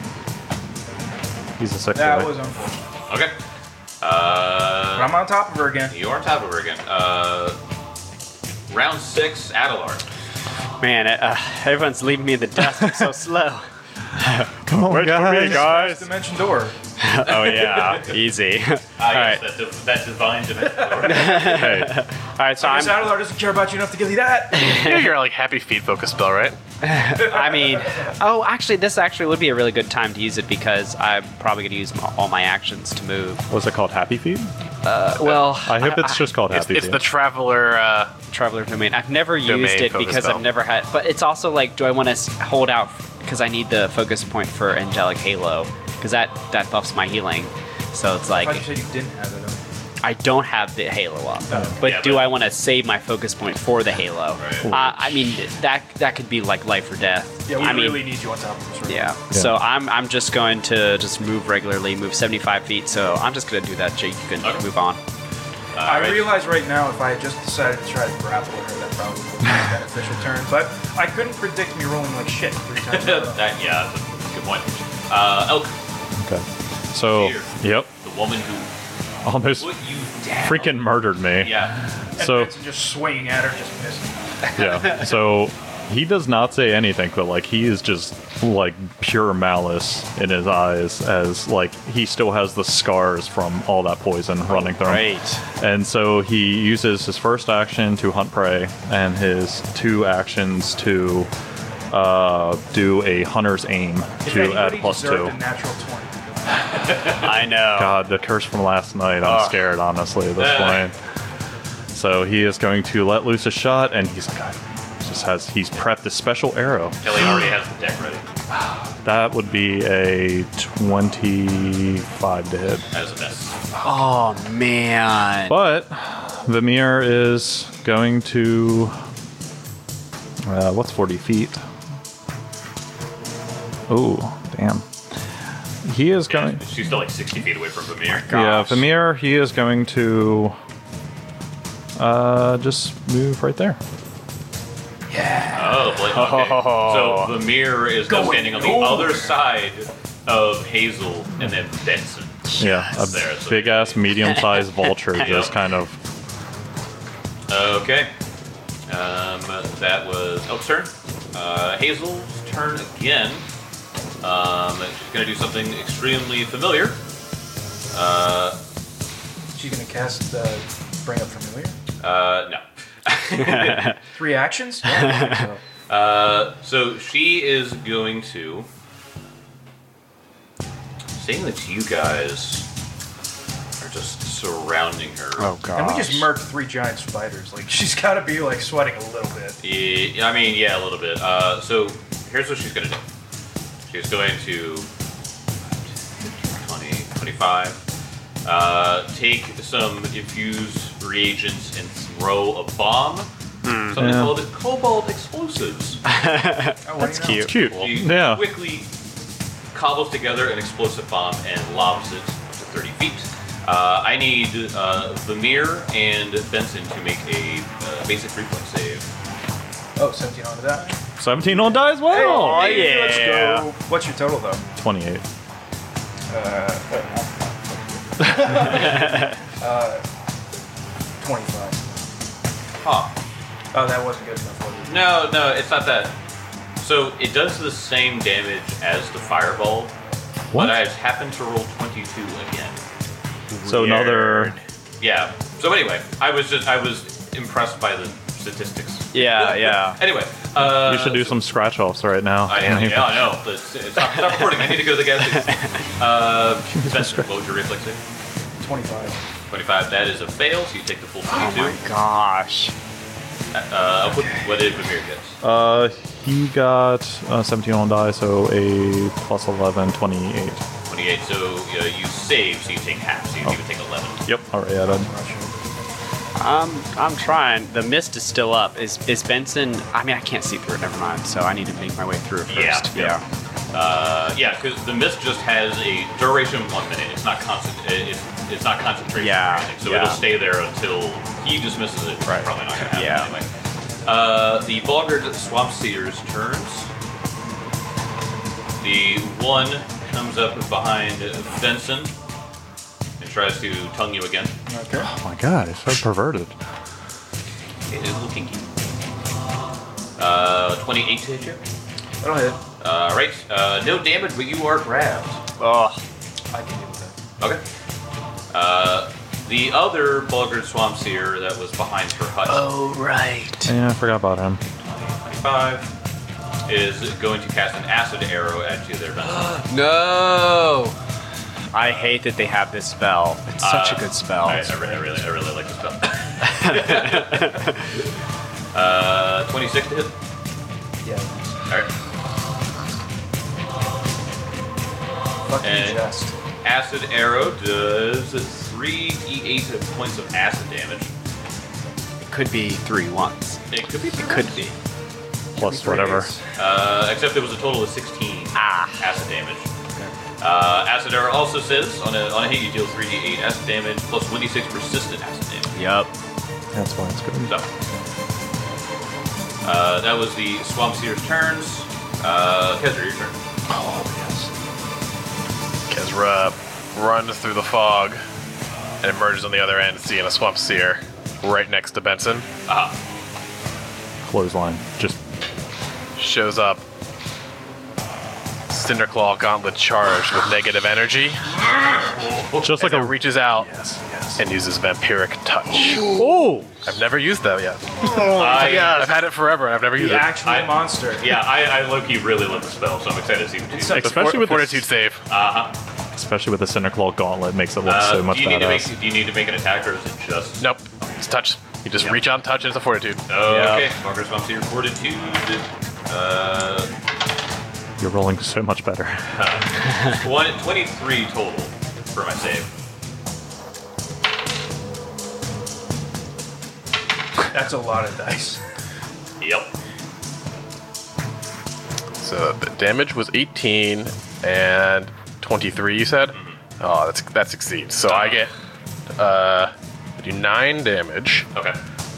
he's a six. That right? was unfortunate. Okay. But Uh, I'm on top of her again. you're on top of her again. Uh, round six, Adelar. Man, uh, everyone's leaving me in the dust. I'm so slow. Come on, guys. guys. Dimension door. Oh yeah, easy. All Ah, right, yes, that, div- that divine dimension. Hey, all right. So I I'm. guess Adelar doesn't care about you enough to give you that. You know your like happy feet focus spell, right? I mean, oh, actually, this actually would be a really good time to use it because I'm probably going to use m- all my actions to move. was it called Happy Feet? Uh, well, I hope it's just called It's, Happy it's Feet. the traveler. Uh, Traveler Domain. I've never Domain used it focus because spell. I've never had. But it's also like, do I want to hold out because I need the focus point for Angelic Halo because that that buffs my healing. So it's I like thought you said you didn't have it. I don't have the Halo up, but Yeah, do but- I want to save my focus point for the Halo? Right. Uh, I mean, that that could be like life or death. Yeah, we I mean, really need you on top of this. Right? yeah. So I'm I'm just going to just move regularly, move seventy-five feet. So I'm just going to do that. Jake, you can Okay. move on. I right. realize right now if I had just decided to try to grapple her, that probably would be a beneficial turn. But I couldn't predict me rolling like shit three times. in a row. that, yeah, that's a good point. Uh, Elk, Okay. So, Here. yep, the woman who almost put you down. freaking murdered me. Yeah. And So, Vincent just swinging at her, just missing. yeah. So he does not say anything, but like he is just like pure malice in his eyes, as like he still has the scars from all that poison running through him. Right. And so he uses his first action to hunt prey, and his two actions to uh, do a hunter's aim If to add anybody plus deserved two. a natural twenty. I know. God, the curse from last night. I'm Ugh. scared, honestly, at this Ugh. point. So he is going to let loose a shot, and he's God, just has he's prepped a special arrow. Kelly already has the deck ready. That would be a twenty-five to hit. That is a miss. Oh man. But Vamir is going to. Uh, what's forty feet? Oh, damn. He is going. Yeah, she's still like sixty feet away from Vamir. Yeah, Gosh. Vamir, he is going to. Uh, just move right there. Oh, boy. Okay. So Vamir is now Going standing on the over. other side of Hazel and then Benson. Yeah, a there, so- big ass, medium sized vulture just Yep. kind of. Okay. Um, that was Elk's turn. Uh, Hazel's turn again. Um, she's going to do something extremely familiar. Uh, She's gonna cast uh, Bring Up Familiar. uh, no. Three actions? Yeah, I think so. Uh, so she is going to, seeing that you guys are just surrounding her. Oh god. And we just murked three giant spiders. Like, she's gotta be, like, sweating a little bit. Yeah, I mean, yeah, a little bit. Uh, so here's what she's going to do. She's going to twenty, twenty-five. Uh, take some infused reagents and throw a bomb. Something Yeah. called cobalt explosives. Oh, That's what do you know? cute. Cute. She Yeah. quickly cobbles together an explosive bomb and lobs it to thirty feet. Uh, I need uh, Vamir and Benson to make a uh, basic reflex save. Oh, seventeen on that. seventeen on die as well. Hey, let's yeah. go. What's your total, though? twenty-eight. twenty-five. Huh. Oh, that wasn't good enough, was it? No, no, it's not that. So it does the same damage as the fireball, What? but I happen to roll twenty-two again. So another. Yeah. So anyway, I was just I was impressed by the statistics. Yeah, yeah. Anyway, uh, You should do some scratch offs right now. I am. Yeah, I know. But it's, it's not, stop recording. I need to go to the gas station. Uh, Spencer, what was your reflex save? twenty-five. twenty-five. That is a fail, so you take the full Oh twenty-two. my gosh. Uh, what, what did Vamir get? Uh, he got uh, seventeen on die, so a plus eleven, twenty-eight. twenty-eight. So uh, you save, so you take half. So you even take eleven. Yep. Already added. Um, I'm trying. The mist is still up. Is is Benson? I mean, I can't see through it. Never mind. So I need to make my way through it Yeah, first. yeah. Uh, yeah, because the mist just has a duration of one minute. It's not constant. It's, it's not concentration. Yeah, Or anything, so yeah. it'll stay there until he dismisses it. Which Right. is probably not going to happen Yeah. anyway. Uh, the Vulgar Swamp Seer's turns. The one comes up behind Benson and tries to tongue you again. Okay. Oh my god, it's so perverted. It is a little kinky. Uh, twenty-eight to hit you. That'll hit. Uh, right. Uh, no damage, but you are grabbed. Oh, I can deal with Okay. Uh, the other Bulgard Swamp Seer that was behind her hut, oh right. Yeah, I forgot about him. twenty-five, is going to cast an acid arrow at you there, Benson. No. I hate that they have this spell. It's such Uh, a good spell. I, I, really, I really, I really like this spell. uh, twenty-six to hit. that. Yeah. All right. Fucking And- chest. Acid arrow does three d eight points of acid damage. It could be three ones. It could be. It could be. Plus whatever. Uh, except it was a total of sixteen Ah. acid damage. Uh, acid arrow also says on a, on a hit you deal three d eight acid damage plus one d six persistent acid damage. Yep. That's why it's good. So, uh, that was the Swamp Seer's turns. Uh, Kezra, your turn. Oh, yes. Kezra runs through the fog and emerges on the other end, seeing a Swamp Seer right next to Benson. Ah, Clothesline. Just Shows up. Cinderclaw Gauntlet charged with negative energy. just like And a it reaches out Yes, yes. and uses Vampiric Touch. Oh! I've never used that yet. I, Yeah, I've had it forever and I've never used The it. actual I- monster. yeah, I, I low-key really love the spell, so I'm excited to see what you do. like- The Especially for- with fortitude this, save. Uh-huh. especially with the Cinderclaw Gauntlet, makes it look Uh, so much do you need to badass. make do you need to make an attack, or is it just Nope, it's touch. You just Yep. reach out and touch, and it's a fortitude. Oh, Yeah. okay. Margaret's Swamp Seer fortitude. Uh, You're rolling so much better. one, twenty-three total for my save. That's a lot of dice. Yep. So the damage was eighteen and twenty-three. You said? Oh, that's that succeeds. So I get uh, I do nine damage. Okay.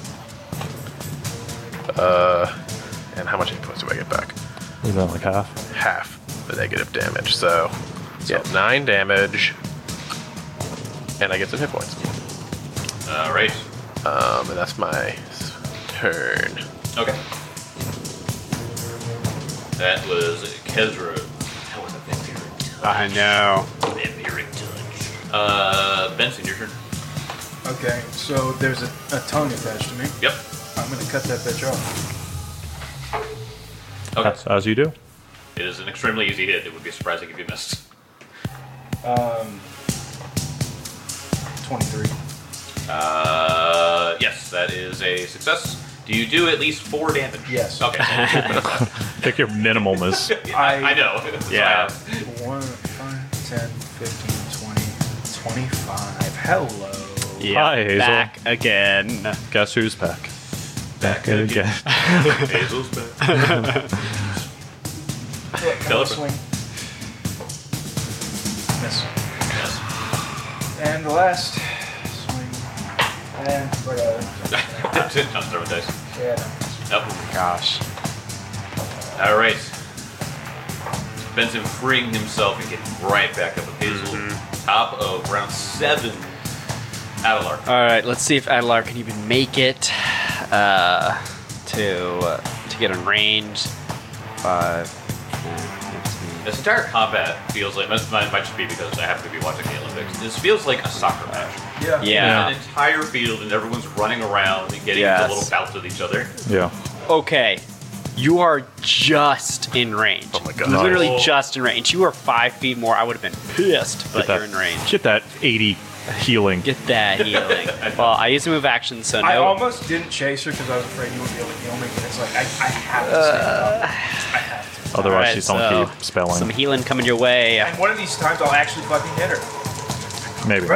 Uh, and how much hit points do I get back? Is that like half? Half the negative damage. So yeah, nine damage, and I get some hit points. All right. Um, and that's my turn. Okay. That was Kezra. That was a vampiric touch. I know. Vampiric touch. Uh, Benson, your turn. Okay, so there's a, a tongue attached to me. Yep. I'm gonna cut that bitch off. Okay. As, as you do. It is an extremely easy hit. It would be surprising if you missed. Um, twenty-three. Uh, yes, that is a success. Do you do at least four damage? Yes. Okay. Pick your minimum is. I, I- I know. That's Yeah. why I- One, five, ten, fifteen, twenty, twenty-five. Hello. Yeah. Hi, Hazel. Back again. Guess who's back? Back again. again. Hazel's back. Look, Tell I'm us. swing. Miss. Yes. And the last swing. And whatever. Not throwing dice. Yeah. Yep. Gosh. All right. Benson freeing himself and getting right back up with Hazel. Mm-hmm. Top of round seven. Adelar. All right, let's see if Adelar can even make it uh, to uh, to get in range. Five, ten, fifteen. This entire combat feels like, this might might just be because I happen to be watching the Olympics. This feels like a soccer match. Yeah. Yeah. An entire field, and everyone's running around and getting Yes. into little bouts with each other. Yeah. Okay. You are just in range. Oh my God. Literally Nice. just in range. You are five feet more. I would have been pissed, but Get that, you're in range. Get that eighty healing. Get that healing. Well, I used to move action, so no. I almost didn't chase her because I was afraid you would be able to heal me, but it's like, I, I have to stay up. I have to. Otherwise, Alright, she's don't so keep spelling. Some healing coming your way. And one of these times I'll actually fucking hit her. Maybe.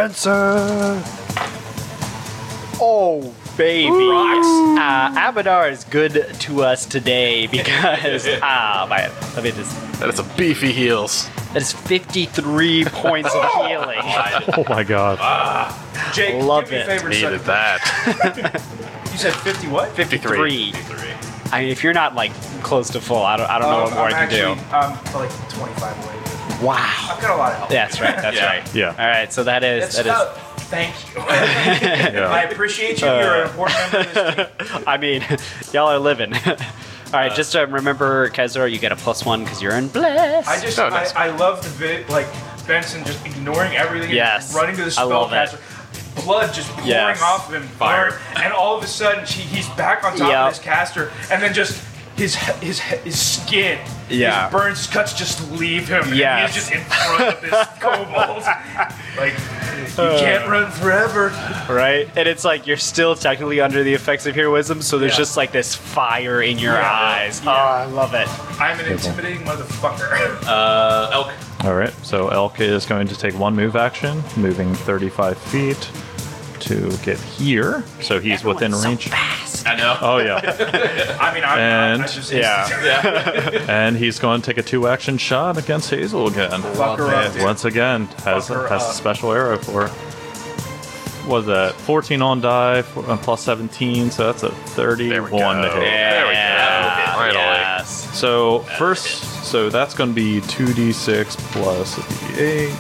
Oh, baby. Uh, Abadar is good to us today because, ah, man, let me just, That is a beefy heals. that is fifty-three points of healing. Oh my god. Jake, Love give me a it. favor. Needed Second. that. You said fifty what? fifty-three. Three. I mean, if you're not like close to full, I don't, I don't know Um, what more I'm I can actually, I'm like twenty-five away. do. Wow. I've got a lot of help. That's right. That's Yeah. right. Yeah. All right. So that is It's that about, thank you. I appreciate you. You're an important member of this team. is. I mean, y'all are living. All right. Just to remember, Kezor, you get a plus one because you're in bless. I just, Oh, nice. I, I love the vid, like Benson just ignoring everything Yes. and running to the I love it. spellcaster. Blood just pouring Yes. off of him, Fire. burn, and all of a sudden she, he's back on top Yep. of his caster, and then just his his his skin, Yeah. his burns cuts just leave him. and Yes. he's just in front of this kobold. Like you can't run forever. right? And it's like you're still technically under the effects of heroism, so there's Yeah. just like this fire in your Yeah. eyes. Yeah. Oh, I love it. I'm an intimidating motherfucker. Uh, Elk. All right. So Elk is going to take one move action, moving thirty-five feet to get here. So he's within range. I know. Oh yeah. I mean, I'm And- not, I just Yeah. And he's going to take a two action shot against Hazel again. fuck her up. dude. Once again, has Fuck her has a up. special arrow for her. Was that fourteen on die for, uh, plus seventeen, so that's a thirty-one to go. hit. There we go. Finally. Yes. So first, so that's going to be two d six plus a d eight.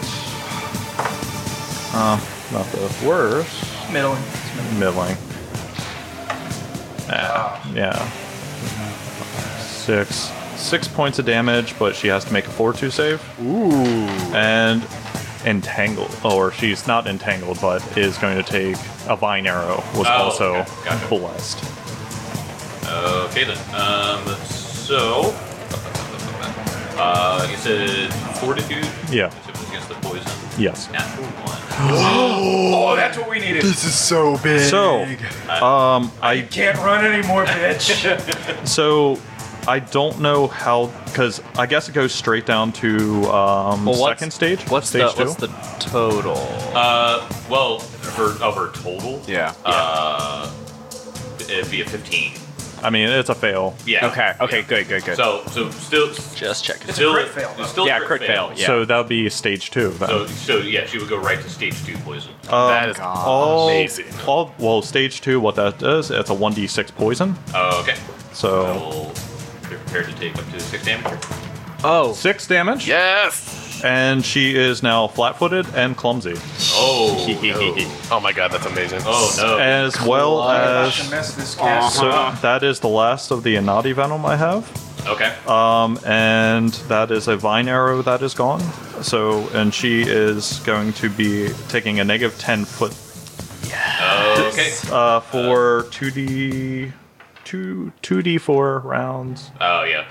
Uh, not the worst. Middling. Middling. Ah, yeah. Six. Six points of damage, but she has to make a four two save. Ooh. And entangled. Or she's not entangled, but is going to take a vine arrow, was Oh, also okay. Gotcha. blessed. Okay then. Um, so, uh, you said fortitude. Yeah. If it was against the poison. Yes. Natural one. Oh, that's what we needed. This is so big. So, um, I Can't run anymore, bitch. so I don't know how, because I guess it goes straight down to um, Well, what's- second stage. What's stage the two. what's the total? Uh, well, for of her total, Yeah. uh, it'd be a fifteen. I mean, it's a fail. Yeah. Okay. Okay. Good. Good. Good. So, so still, just checking. still, crit fail, though. it's still a Yeah, crit fail, yeah. So that would be stage two. Then. So, so yeah, she would go right to stage two poison. that is all, amazing. All, well, stage two, what that does, it's a one d six poison. Oh, okay. So Well, they're prepared to take up to six damage. Oh. six damage. Yes. And she is now flat-footed and clumsy, Oh, no. Oh my god, that's amazing. Oh no. as well I'm about as. to mess this cast. So Uh-huh. that is the last of the Anati Venom I have. Okay. Um, and that is a vine arrow that is gone. So, and she is going to be taking a negative ten foot Okay. uh, for two d two two d four rounds, Oh yeah.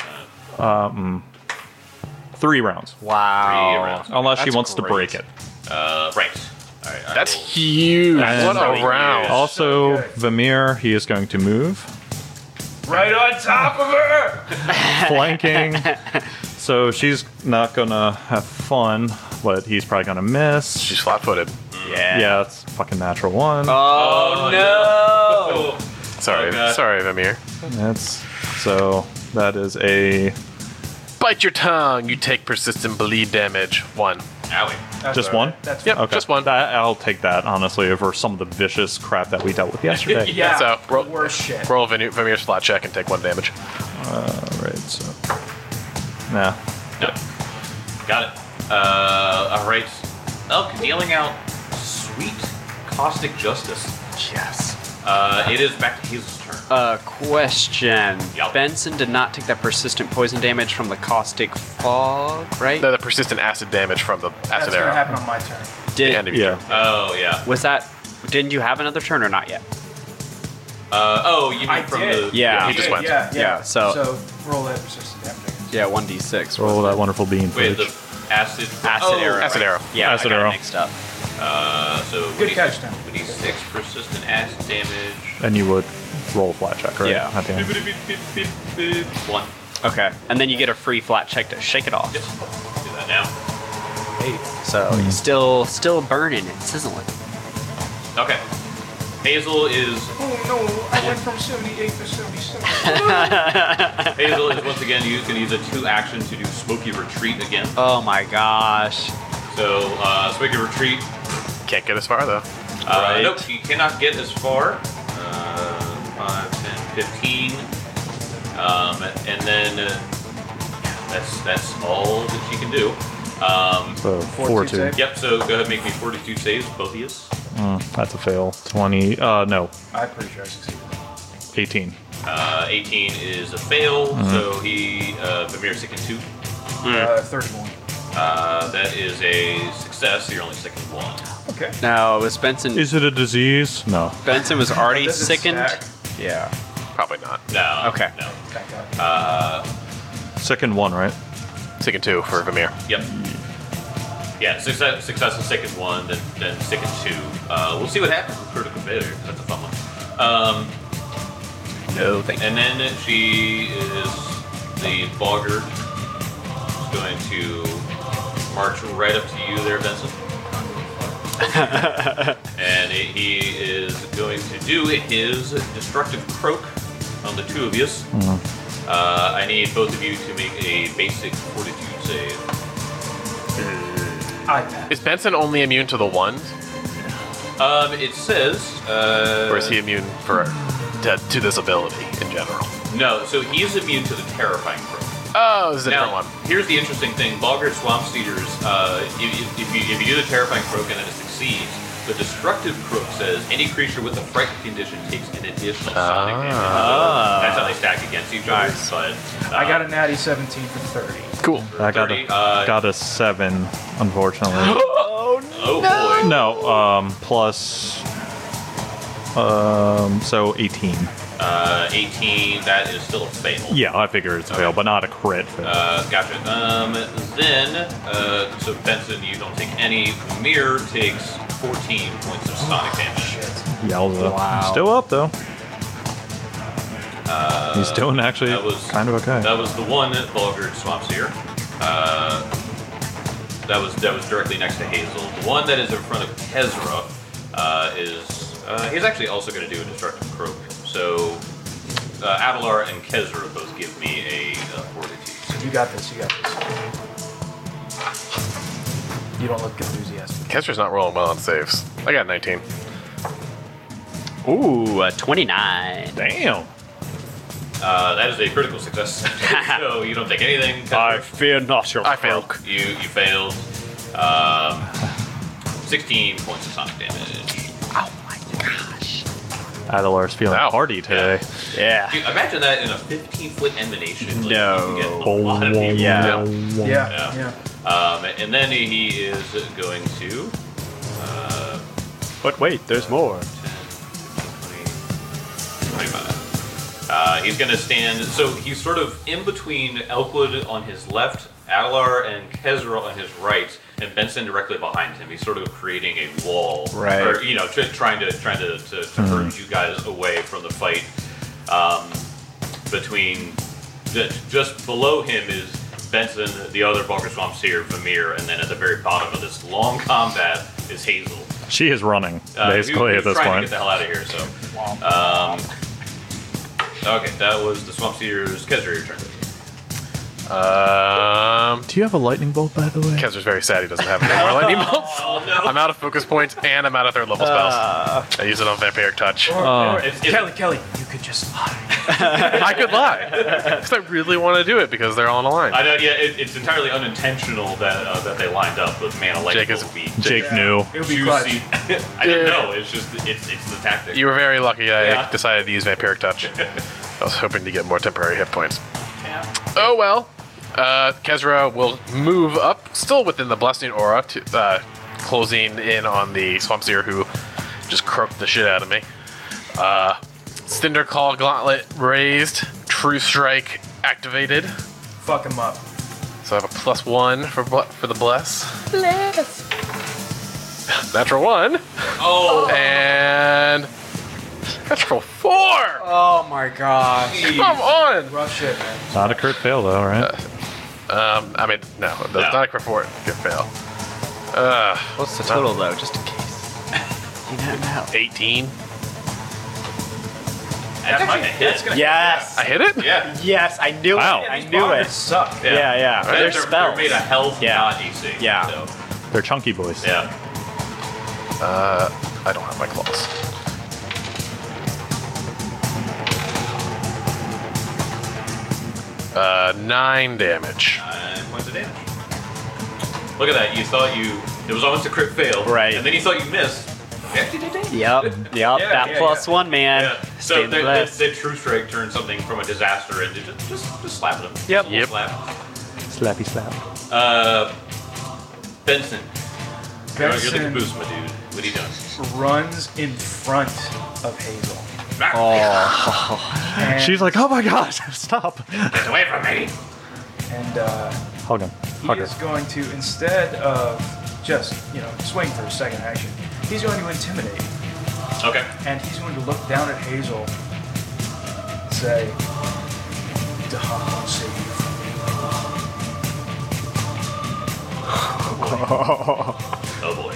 three rounds, Three Wow. rounds. unless she That's wants to great. break it. Uh, right. All right. I That's will- huge. And- What a round. Also, good. Vamir, he is going to move, Right on top of her. flanking. So she's not gonna have fun, but he's probably gonna miss. She's flat-footed. Yeah. Yeah, it's fucking natural one. Oh, no. Sorry, Oh, God. sorry, Vamir. That's so that is a Bite your tongue. You take persistent bleed damage. One. Owie. That's Just all one? right. That's Yep. fine. okay. Just one. That, I'll take that honestly over some of the vicious crap that we dealt with yesterday. Yeah. So, roll- worse shit. Roll Vamir- Vamir's flat check and take one damage. All right, so nah. No. Got it. Uh, all right. Elk dealing out sweet caustic justice. Yes. Uh, it is back to Hazel's turn. Uh, question. Yup. Benson did not take that persistent poison damage from the caustic fog, right? No, the persistent acid damage from the That's acid gonna arrow. happen on my turn. Did And if you- Yeah. Oh yeah. was that didn't you have another turn or not yet? Uh, oh, you mean I from did. the... Yeah. He just Yeah, went. Yeah, yeah. Yeah, so- so roll that persistent damage. Yeah, one d six. Roll that wonderful bean Wait, footage. the acid... Acid oh, arrow. Acid arrow. Yeah, Acid I got it arrow. mixed up. Uh, so Good catch, Tim. one d six persistent acid damage. And you would roll a flat check, right? Yeah. At the end. One. Okay, and then you get a free flat check to shake it off. Yep. Do that now. So you're still still burning and sizzling. Okay. Hazel is Oh no, I went from seventy-eight to seventy-seven. Hazel is once again used to use a two action to do Smoky Retreat again. Oh my gosh. So uh, Smoky Retreat. Can't get as far though. Uh, Right. Nope, you cannot get as far. Uh, five, ten, fifteen. Um, and then uh, that's that's all that she can do. Um, So Fortitude four two. save? yep. So go ahead and make me forty-two saves, both of you. Mm, that's a fail. Twenty. Uh, no, I'm pretty sure I succeeded. eighteen. Uh, eighteen is a fail, so he uh, Vamir sickened two. Uh, thirty-one. Uh, that is a success. So you're only sickened one. Okay. No, it was Benson. Is it a disease? No. Benson was already Does it sickened. stack? Yeah. Probably not. No. Okay. No. Thank God. Uh, Second one, right? Second two for Vamir. Yep. Yeah, success, success is second one, then then second two. Uh, we'll see what happens with critical failure. That's a fun one. Um, No, thank and then she is the boggart. Is going to march right up to you there, Benson. And he is going to do his destructive croak on the two of you. Uh, I need both of you to make a basic fortitude save. I passed. Is Benson only immune to the ones, Um, it says. Uh, or is he immune for to, to this ability in general? No, so he's immune to the terrifying croak. Oh, this is a Now, different one. here's the interesting thing: Boggart Swamp Cedars. Uh, if, if, if, you, if you do the terrifying croak and then it succeeds, the destructive croak says any creature with a frightened condition takes an additional sonic damage. So that's how they stack against each other. Nice. But uh, I got a natty seventeen for thirty. Cool. I got thirty, a uh, got a seven, unfortunately. oh boy. No, um, plus, um, so eighteen. Uh, eighteen. That is still a fail. Yeah, I figured it's a fail, but not a crit. fail. Uh, gotcha. Um, then, uh, so Benson, you don't take any. Mir takes fourteen points of sonic damage. Yowza. Wow. Still up though. He's doing actually That was kind of okay. That was the one Bulgard Swamp Seer. Uh, that was that was directly next to Hazel. The one that is in front of Kezra uh, is uh, he's actually also going to do a destructive croak. So uh, Avalar and Kezra both give me a uh, fortitude. You got this. You got this. You don't look enthusiastic. Kestra's not rolling well on saves. I got nineteen. Ooh, uh, twenty-nine. Damn. Uh, that is a critical success. So you don't take anything. Kezra. fear not your I failed. You you failed. Um, Sixteen points of sonic damage. Oh my gosh. Adalar's feeling Ow. party today. Yeah. Dude, imagine that in a fifteen foot emanation. Like, No. you can get a lot of people. Yeah. Yeah. Yeah. Yeah. Um, and then he is going to uh, But wait, there's more. twenty, twenty-five. Uh, he's going to stand. So he's sort of in between Elkwood on his left, Adalar and Kezra on his right, and Benson directly behind him. He's sort of creating a wall, Right. Or you know, tr- trying to trying to, to, to herd you guys away from the fight. Um, between ju- just below him is Benson, the other Bulgar Swamp Seer, Vamir, and then at the very bottom of this long combat is Hazel. She is running, Uh, basically, he- at he's this trying point. to get the hell out of here. So, um, okay, that was the Swamp Seer's Kezra, your turn. Um, Do you have a lightning bolt, by the way? Kezra's very sad he doesn't have any more lightning bolts. Oh no! I'm out of focus points and I'm out of third level spells. I use it on Vampiric Touch. Or, Oh. or- It's- it's- Kelly, Kelly, you could just lie. I could lie because I really want to do it because they're all on a line. I know. Yeah, it, it's entirely unintentional that uh, that they lined up with mana like Jake is- will be Jake Yeah. knew. It would be clutch. juicy. I didn't know. It's just it's it's the tactic. You were very lucky. I Yeah. decided to use Vampiric Touch. I was hoping to get more temporary hit points. Yeah. Oh well. Uh, Kezra will move up, still within the Blessing Aura, to, uh, closing in on the Swamp Seer, who just croaked the shit out of me. Uh, Cinder Claw Gauntlet raised. True Strike activated. Fuck him up. So I have a plus one for ble- for the bless. Bless. Natural one. Oh, And natural four. Oh my gosh. Come on. Rough shit, man. Not a crit fail though, right? Um, I mean, no, that's No. not a crit four. Good fail. Uh, What's the total though, just in case? You don't know. eighteen. that might have hit. gonna- Yes. I hit it. Yeah. Yes, I knew Wow. it. I These knew bonders it. suck. Yeah, yeah. They're, They're they're, spells. they're made of health, Yeah. not A C. Yeah. So, They're chunky boys. yeah. Uh, I don't have my claws. Uh, nine damage. Nine points of damage. Look at that. You thought you. It was almost a crit fail. Right. And then you thought you missed. You actually did damage. Yep, yep. Yeah, that yeah, plus yeah. one, man. Yeah. So Stay the, blessed. the, the True Strike turned something from a disaster into just just, just slapping him. Yep. Just a Yep. Slap. Slappy slap. Uh, Benson. You're, you're the Benson caboose, my dude. What are you doing? runs in front of Hazel. Oh, And, She's like, oh my god, stop. Get away from me! and uh, Hug him. he Hug her. is going to, instead of just, you know, swing for a second action, he's going to intimidate. Okay. And he's going to look down at Hazel and say, Dahak will save you from Oh boy.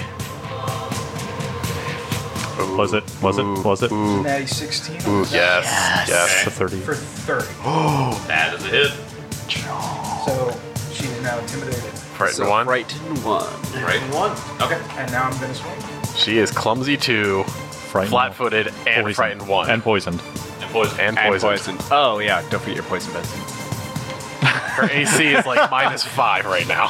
Was it? Was it? Was it? me. Natty sixteen. Ooh, on that yes, yes. The thirty. For thirty. That is a hit. So she is now intimidated. Frightened one. frightened one. Right in one. Okay. And now I'm going to swing. She is clumsy two, Frightened. flat-footed, and Poisoned. frightened one, And poisoned. And poison. and And poisoned. poison. Oh yeah, don't forget your poison, Benson. Her A C is like minus five right now.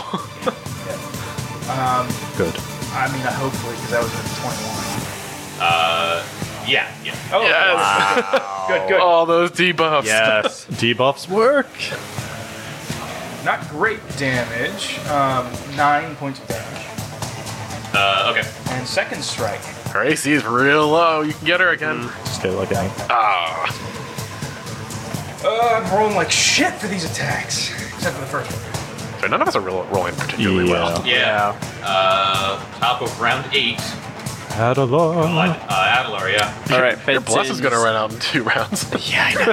Good. I mean, uh, hopefully, because that was at twenty-one. Uh, yeah, yeah. Oh, Yes. good, good. All those debuffs. Yes. Debuffs work. Not great damage. Um, nine points of damage. Uh, okay. And second strike. Her A C is real low. You can get her again. Stay like that. Ah. Uh, I'm rolling like shit for these attacks. Except for the first one. So none of us are real, rolling particularly well. Yeah. Uh, top of round eight. Adelar. Uh, Adelar, yeah. All right, Your bless is gonna run out in two rounds. Yeah, I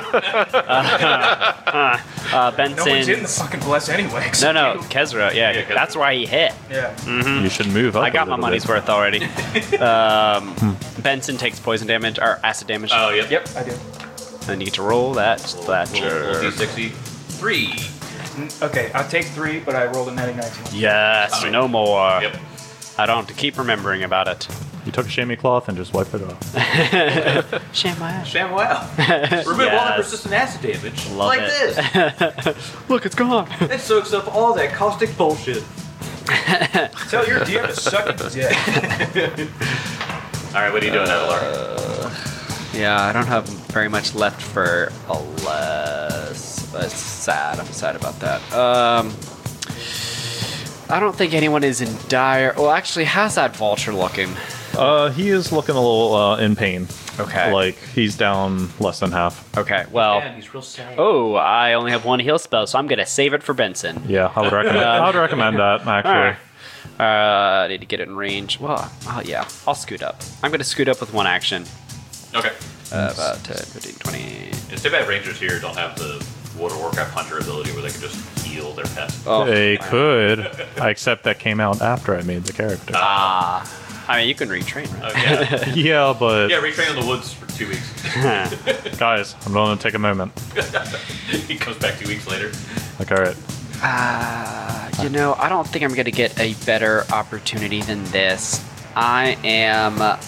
know. uh, No one's in the Benson. fucking bless anyway. No, except no, you. Kezra. Yeah, Yeah, Kezra. that's why he hit. Yeah. You should move up. I a got my little money's bit. worth already. um, Benson takes poison damage or acid damage. Oh, yep. Yep, I do. I need to roll that. Roll, Thatcher. roll D sixty-three. N- Okay, I'll take three, but I rolled a natty nineteen. Yes, no more. Yep. I don't have to keep remembering about it. You took a chamois cloth and just wiped it off. Sham my ass. Sham wow. Remove all the Yes. persistent acid damage. Love like it. this. Look, it's gone. It soaks up all that caustic bullshit. Tell your D M to suck a dick. All right, what are you doing, Adelar? Yeah, I don't have very much left for a less. That's sad. I'm sad about that. Um, I don't think anyone is in dire. Well, actually, how's that vulture looking? Uh, he is looking a little uh, in pain. Okay. Like he's down less than half. Okay. Well. Man, he's real sad. Oh, I only have one heal spell, so I'm gonna save it for Benson. Yeah, I would recommend. I would recommend that actually. Uh, I need to get it in range. Well, oh, yeah, I'll scoot up. I'm gonna scoot up with one action. Okay. Uh, about ten, fifteen, twenty. It's too bad Rangers here don't have the World of Warcraft Hunter ability where they can just heal their pets. Oh, They could, except that came out after I made the character. ah. I mean, you can retrain, right? Oh, yeah. yeah, but yeah, retrain in the woods for two weeks. guys, I'm going to take a moment. He comes back two weeks later. Like, all right, Uh, you know, I don't think I'm going to get a better opportunity than this. I am. Uh,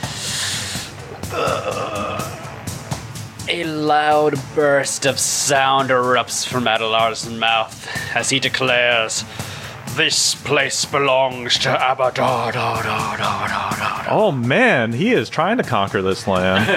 a loud burst of sound erupts from Adelar's mouth as he declares, "This place belongs to Abaddon." oh man, he is trying to conquer this land.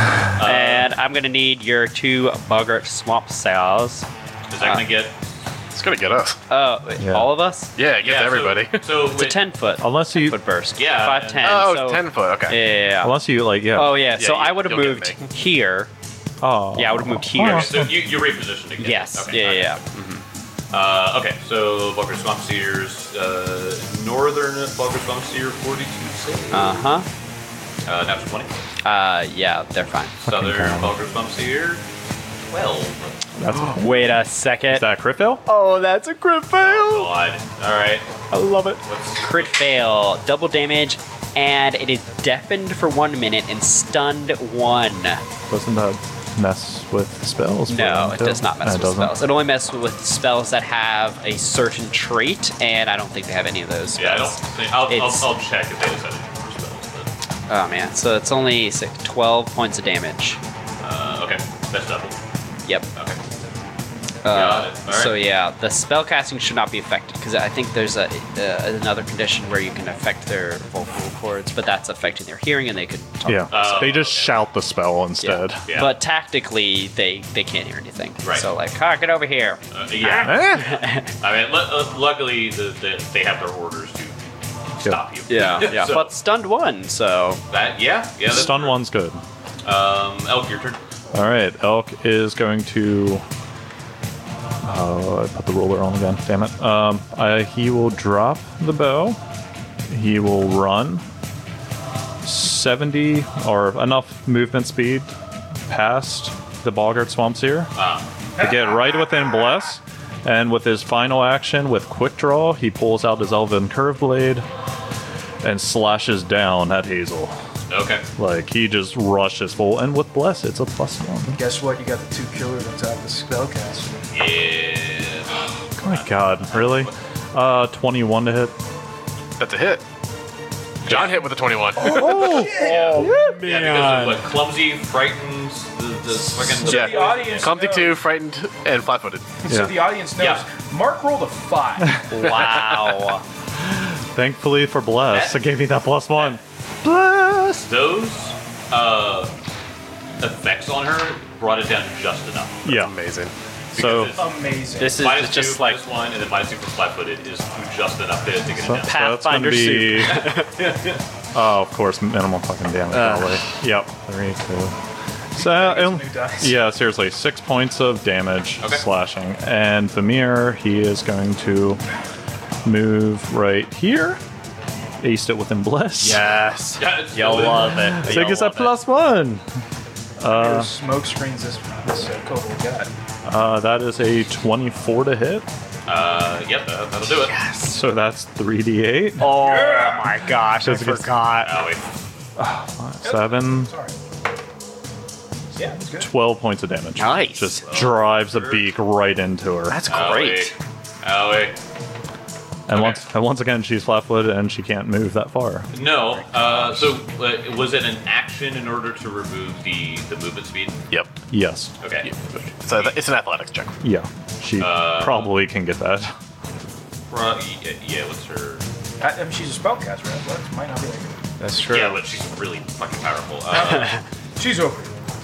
And I'm going to need your two Boggart Swamp Cells. Is that going to get It's gonna get us. Oh, wait, Yeah. all of us? Yeah, it gets Yeah, so- everybody. So, It's a ten foot. Unless you, foot burst. Yeah, five and- ten. oh, so, it's ten foot. Okay. Yeah, yeah, yeah. unless you like, yeah. Oh yeah. So you- I would have you'll get moved me. here. Oh. Yeah, I would have moved here. Oh. So you, you repositioned again. Yes. Okay, yeah, okay. yeah. Uh, okay, so Bulgar Swamp Seers, uh, Northern Bulgar Swamp Seer, forty-two save. Uh huh. Uh, natural twenty. Uh, yeah, they're fine. Southern hell. Bulgar Swamp Seer, twelve. That's, Wait a second. is that a crit fail? Oh, that's a crit fail. God. Alright. I love it. What's Crit fail, double damage, and it is deafened for one minute and stunned one. Doesn't that mess with spells? for No, them, it too? does not mess It with doesn't? spells. It only messes with spells that have a certain trait, and I don't think they have any of those Yeah, I don't spells. think. I'll, I'll, It's- I'll check if they just have any more spells. Oh man, so it's only six, twelve points of damage. But, uh, okay, that's double. Yep. Okay. Uh, Got it. All right. So yeah, the spell casting should not be affected because I think there's a uh, another condition where you can affect their vocal cords, but that's affecting their hearing, and they could talk. Yeah. Oh, they just okay. shout the spell instead. Yeah. But tactically, they they can't hear anything. Right. So like, ah, get over here. Uh, yeah. Eh? I mean, lu- uh, luckily the, the, they have their orders to stop you. Yeah, yeah. So, But stunned one, so that, yeah, yeah. That's Stun true. one's good. Um, Elk, your turn. All right, Elk is going to. Oh, I put the ruler on again. Damn it. Um, I, he will drop the bow. He will run seventy or enough movement speed past the Boggart Swamp Seer to get right within Bless. And with his final action, with Quick Draw, he pulls out his Elven Curve Blade and slashes down at Hazel. Okay. Like, he just rushes full. And with Bless, it's a plus one. Guess what? You got the two killers on top of the spellcaster. Yeah. Oh my god, really? Uh, twenty-one to hit. That's a hit. John hit with a twenty-one. Yeah, because of what? Clumsy, frightened, the, the fucking. So Yeah. the audience Clumsy knows, two, frightened, and flat-footed. So Yeah. the audience knows. Yeah. Mark rolled a five. wow. Thankfully for Bless, it gave me that plus one. Bless! Those uh, effects on her brought it down just enough. Yeah. Amazing. So, Because it's Amazing. This is minus just two like for this one, and then minus two for flat-footed is just enough to, to get it so, down. so that's gonna Pathfinder be. Oh, of course, minimum fucking damage, Uh. probably. Yep, three, two. So, Get some um, new dice. yeah, seriously, six points of damage Okay. slashing. And Vamir, he is going to move right here. Aced it within Bless. Yes. Yeah, it's you'll still- love it. So he You'll gets love that plus one. Uh, smoke screens this, this uh, Kobold got. Uh, that is a twenty-four to hit. Uh, yep, that, that'll do it. So that's three d eight. Oh my gosh, I Does it get- forgot. Oh, wait. Seven. Sorry. Yeah, it's good. twelve points of damage. Nice. Just drives a beak right into her. That's Oh, great. wait. Oh, wait. and okay. once and once again, she's flat-footed and she can't move that far. No. Uh, so uh, was it an action in order to remove the, the movement speed? Yep. Yes. Okay. So th- it's an athletics check. Yeah. She Uh, probably can get that. Pro- yeah, yeah, what's her? I, I mean, she's a spellcaster. Athletics might not be like her. That's true. Yeah, but she's really fucking powerful. Uh, She's over.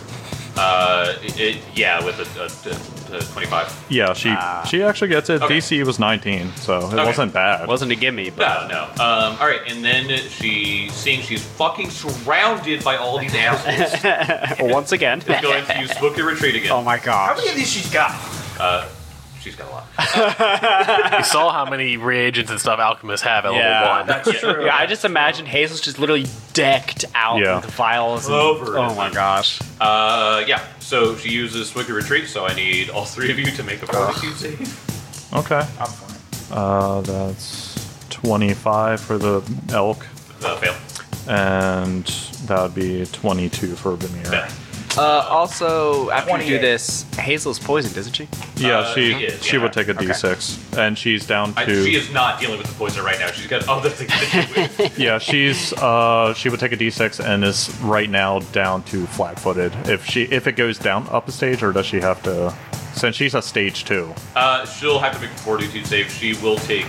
uh, it, it- yeah, with a, a, a, a twenty-five. Yeah, she she actually gets it. Okay. D C was nineteen, so it Okay. wasn't bad. Wasn't a gimme, but No, no. Um, all right, and then she, seeing she's fucking surrounded by all these assholes, once again. is going to use Book of Retreat again. Oh my How gosh. many of these she's got? Uh, she's got a lot. You saw how many reagents and stuff alchemists have at Yeah. level one. That's true. Yeah, I just imagine Hazel's just literally decked out Yeah. with vials. And, Over oh it. my gosh. Uh, yeah. So she uses Book of Retreat. So I need all three of you to make a fortitude save. Okay. I'm fine. Uh, that's twenty-five for the elk, Uh, fail. and that would be twenty-two for Vamir. Yeah. Uh, also, after you do twenty-eight. this, Hazel's poisoned, isn't she? Yeah, Uh, she she is, she yeah. would take a Okay. D six, and she's down I, to she is not dealing with the poison right now. She's got other things to deal with. yeah, she's uh she would take a D six and is right now down to flat-footed. If she if it goes down up a stage, or does she have to? Since she's a stage two. Uh, she'll have to make a fortitude save. She will take.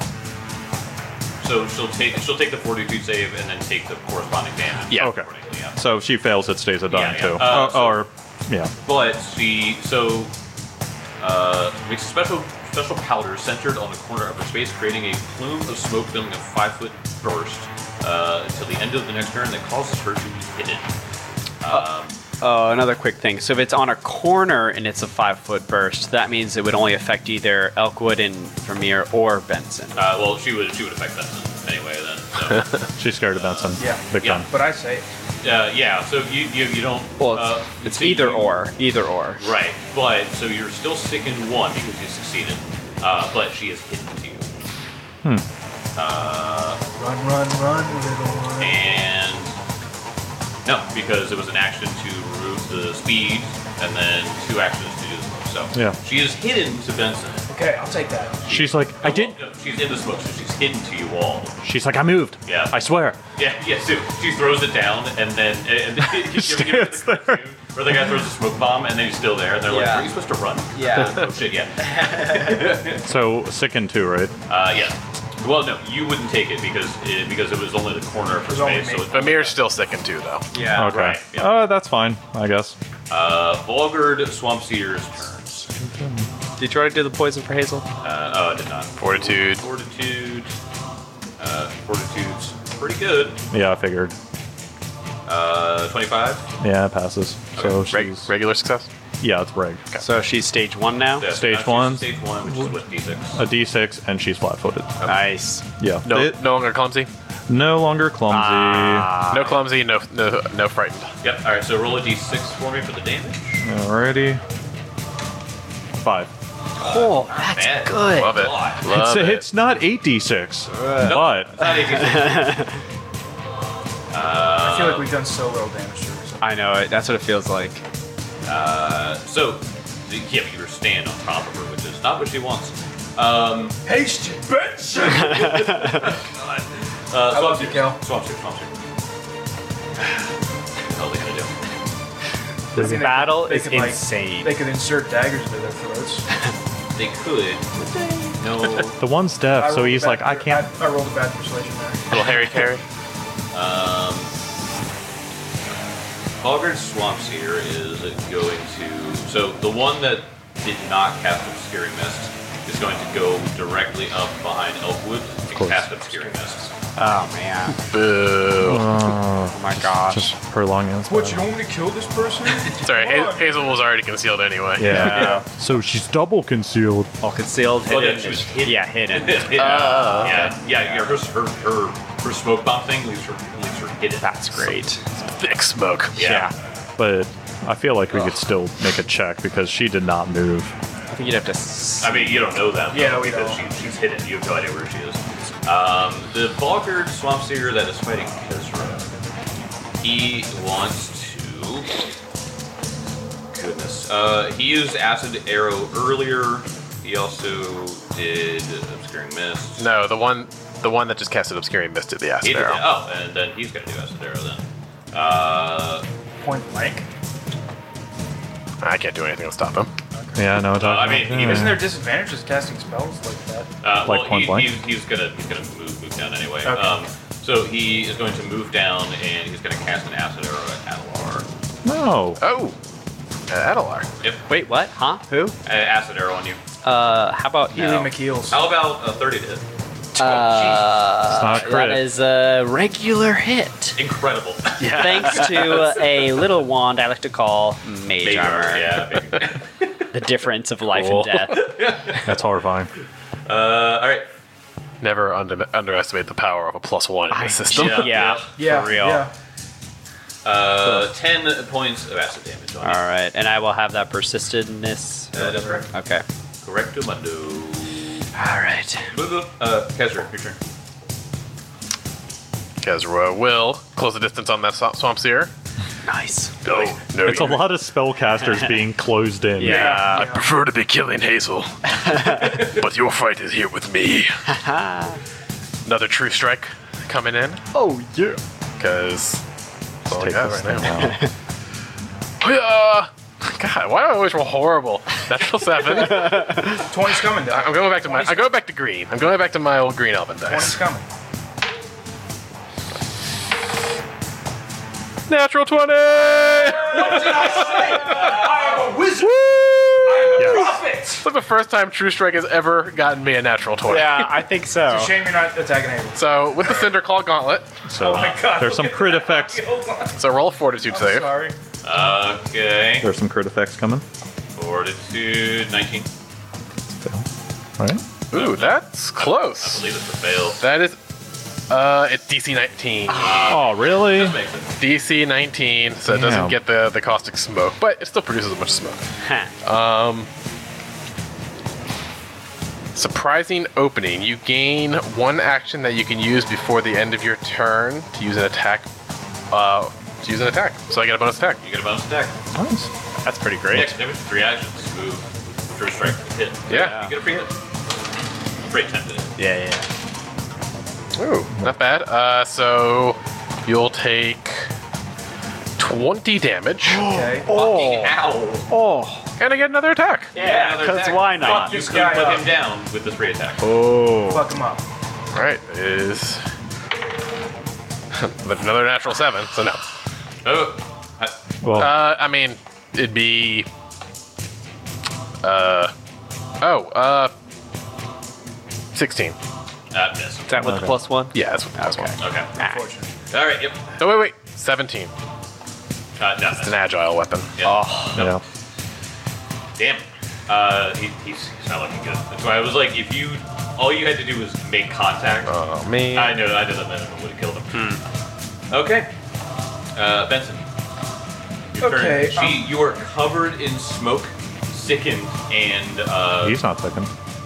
So she'll take she'll take the fortitude save and then take the corresponding damage. Yeah. Okay. accordingly, yeah. So if she fails, it stays a dying Yeah, yeah. too. Uh, Oh, so- or yeah. But she so uh, makes a special special powder centered on the corner of her face, creating a plume of smoke filling a five-foot burst uh, until the end of the next turn that causes her to be hidden. Um, Oh, another quick thing. So if it's on a corner and it's a five-foot burst, that means it would only affect either Elkwood and Vermeer or Benson. uh, well, she would she would affect Benson anyway then. So. She's scared of Benson. Yeah. Big Yeah. time. But I say, Uh, yeah, so you you, you don't. Well, it's, uh, it's so either you- or. Either or. Right, but so you're still sickened one because you succeeded, uh, but she is hidden to you. run, run, run, little one. And no, because it was an action to remove the speed, and then two actions to do the smoke. So Yeah. she is hidden to Benson. Okay, I'll take that. She's like, I No, did. no, she's in the smoke, so she's hidden to you all. She's like, I moved. Yeah. I swear. Yeah, yeah. So she throws it down, and then and, and you Stands the there. Where the guy throws a smoke bomb, and then he's still there, and they're like, Yeah. "Are you supposed to run?" Yeah. Oh shit! Yeah. So sickened too, right? Uh, yeah. Well, no, you wouldn't take it because it, because it was only the corner of her was only space. me. So it, Vamir's still sickened too, though. Yeah. Okay. right, yeah. Uh, that's fine, I guess. uh, Volgard Swamp Seer's turns. Did you try to do the poison for Hazel? Uh, oh, I did not. Fortitude. Fortitude. Uh, Fortitude's pretty good. Yeah, I figured. Uh, twenty-five. Yeah, it passes. So Reg- she's regular success. yeah, it's reg. So she's stage one now? Yeah, so Stage now she's one. Stage one, which is with D six. A D six, and she's flat-footed. Nice. Yeah. No, It- no longer clumsy. no longer clumsy. Ah. No clumsy. No, no, no frightened. Yep. All right. So roll a D six for me for the damage. Alrighty. Five. Oh, that's Bad. good. Love it. God. Love it's, it. it's not eight D six, but Not eighteen. I feel like we've done so little damage to her. So. I know it. That's what it feels like. Uh, so, the- yeah, but you're staying on top of her, which is not what she wants. Um, Hasty Benson! uh, I love Swamp you, Seer. Kel. Swamp Seer, Swamp Seer. What the hell are they gonna do? This I mean, they battle could- they is could, like, insane. They could insert daggers into their throats. They could. No. the one's deaf, I so rolled a he's bad- like, I can't. I, I rolled a bad persuasion there. Little Harry Carey. Um, Volgard Swamp Seer is going to. So the one that did not cast Obscuring Mist is going to go directly up behind Elkwood and course. cast Obscuring Mist. Oh, man. Boo. Oh, my gosh. Just prolonging it. What, you don't want me to kill this person? Sorry, Come ha- on. Hazel was already concealed anyway. Yeah. So she's double concealed. All concealed, Oh, hidden. yeah, she was hidden. Yeah, hidden. yeah, Oh, okay. yeah, yeah, yeah. Her, her, her, her smoke bomb thing leaves her, leaves her hidden. That's great. Thick smoke. Yeah. But I feel like we could still make a check because she did not move. I think you'd have to. S- I mean, you don't know that. Yeah, though, we because don't. She, she's hidden. You have no idea where she is. Um, the Volgard Swamp Seer that is fighting Kezra, he wants to. Goodness. Uh, he used Acid Arrow earlier. He also did Obscuring Mist. No, the one, the one that just casted Obscuring Mist did the He acid did arrow. that. Oh, and then he's going to do Acid Arrow then. Uh, Point blank. I can't do anything to stop him. Yeah, no. Uh, I mean, even Isn't there disadvantages casting spells like that? Uh, Like well, point he, blank? he's, he's gonna he's gonna move move down anyway. Okay. Um, so he is going to move down and he's going to cast an acid arrow at Adelar. No. Oh, uh, Adelar. Yep, Wait, what? Huh? Who? uh, acid arrow on you. Uh, how about Healy no? McKeels. How about a thirty to hit? Uh, It's not a crit. that is a regular hit. Incredible. Thanks to a little wand I like to call Mage Big Armor. armor, yeah. big- The difference of life Cool. and death. That's horrifying. uh, all right. Never under, underestimate the power of a plus one in this system. Yeah. Yeah, Yeah, for real. yeah. Uh, ten points of acid damage on All right, and I will have that persistedness. you. Uh, that's right. Okay. Correcto mundo. All right. Move up. Uh, Kezra, your turn. Kezra will close the distance on that swamp, swamp seer. Nice. No, no. It's a lot of spellcasters being closed in. Yeah. I prefer to be killing Hazel, but your fight is here with me. Another true strike coming in, Oh yeah. because that's all I Take got this right thing now. out. Hiya! God, why do I always roll horrible? Natural seven. twenty's coming, Doc. I'm going back to my. I go back to green. I'm going back to my old green elven twenty's dice. coming. Natural twenty. I am a wizard. Yes. It's like the first time True Strike has ever gotten me a natural twenty. Yeah, I think so. Shame you're not attacking Amy. So with the Cinder Claw Gauntlet, So my God, there's some look at crit that. effects. Hold on. so roll a Fortitude I'm save. sorry. Okay. There's some crit effects coming. Fortitude nineteen. Fail. Right? Ooh, that's I close. believe it's a fail. That is, uh, it's D C nineteen. Oh, really? This makes sense. D C nineteen, so it doesn't Damn. get the, the caustic smoke, but it still produces a bunch of smoke. Huh. Surprising opening. You gain one action that you can use before the end of your turn to use an attack. Uh, to use an attack. So I get a bonus attack. You get a bonus attack. Nice. That's pretty Yeah, great. 'cause there was three actions. Move, True Strike, hit. Yeah. You get a free hit. Free tempted. Yeah, yeah. Ooh, not bad. Uh, so you'll take twenty damage, Okay. Fucking ow. Oh, and I get another attack. yeah, Another because attack. why not? You This could guy put up. him down with this free attack. Oh. Fuck him up. All right, is another natural seven. So no. Oh. I- Well, Uh, I mean, it'd be. Uh, oh, uh, sixteen. Uh, miss. Is that with the plus one? Yeah, that's what that's Okay. one. Okay. Unfortunately. All right. Yep. Oh wait, wait, seventeen. Uh, no, It's an agile weapon. yeah. Oh, yeah. Damn. Uh, he, he's, he's not looking good. That's why I was like, if you, all you had to do was make contact. Oh man. I know, I know that minimum would have killed him. Hmm. Okay. Uh, Benson. Your Okay, turn. She, um, you are covered in smoke, sickened, and uh, He's not taking.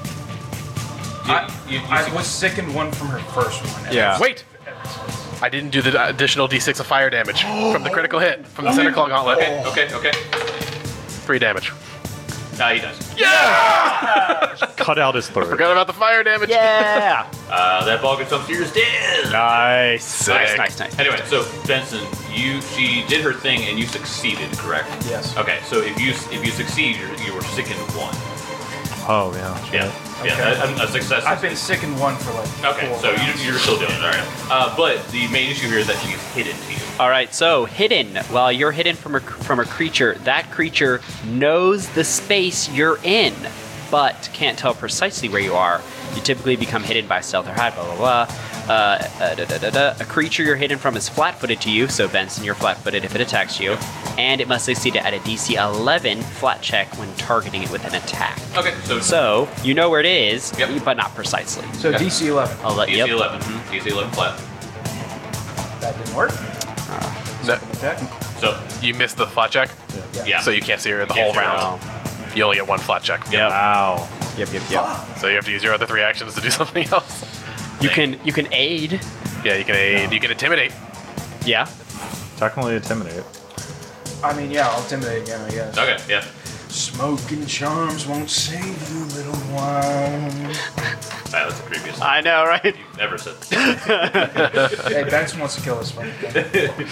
you, I, you, you, I was sickened one from her first one. Yeah. Wait, I didn't do the additional D six of fire damage from the critical hit from the Cinder Claw Gauntlet. Okay, okay, okay. Three damage. Nah, he does. Cut out his throat. Forgot about the fire damage. yeah. Uh, that ball gets up to yours dead. Nice. Nice, Sick. nice, nice. Anyway, so Benson, you she did her thing and you succeeded, correct? Yes. Okay, so if you if you succeed, you're, you were sickened one. Oh, yeah. Yeah, yeah, Okay. a, a success. I've been sickened one for like. Okay, four so you, rounds. you're still doing it, all right. Uh, but the main issue here is that she's hidden to you. All right, so hidden. While you're hidden from a from a creature, that creature knows the space you're in, but can't tell precisely where you are. You typically become hidden by stealth or hide. Blah blah blah. Uh, uh, da, da, da, da. A creature you're hidden from is flat-footed to you, so Benson, you're flat-footed if it attacks you, and it must succeed at a D C eleven flat check when targeting it with an attack. Okay, so, So you know where it is, Yep. but not precisely. So Okay. D C eleven. I'll let D C yep. eleven, D C eleven flat. That didn't work. No, Attack. So you missed the flat check, yeah, so you can't see her the Can't whole see her. round. You only get one flat check. Yep. Wow. Yep. Yep. Yep. So you have to use your other three actions to do something else. You can you can aid. Yeah, you can aid, you can intimidate. Yeah. Technically intimidate. I mean, yeah, I'll intimidate again, I guess. okay, yeah. Smoke and charms won't save you, little one. Ah, that's the creepiest I know, right? thing you've ever said. Hey, Benson wants to kill us. Funny thing.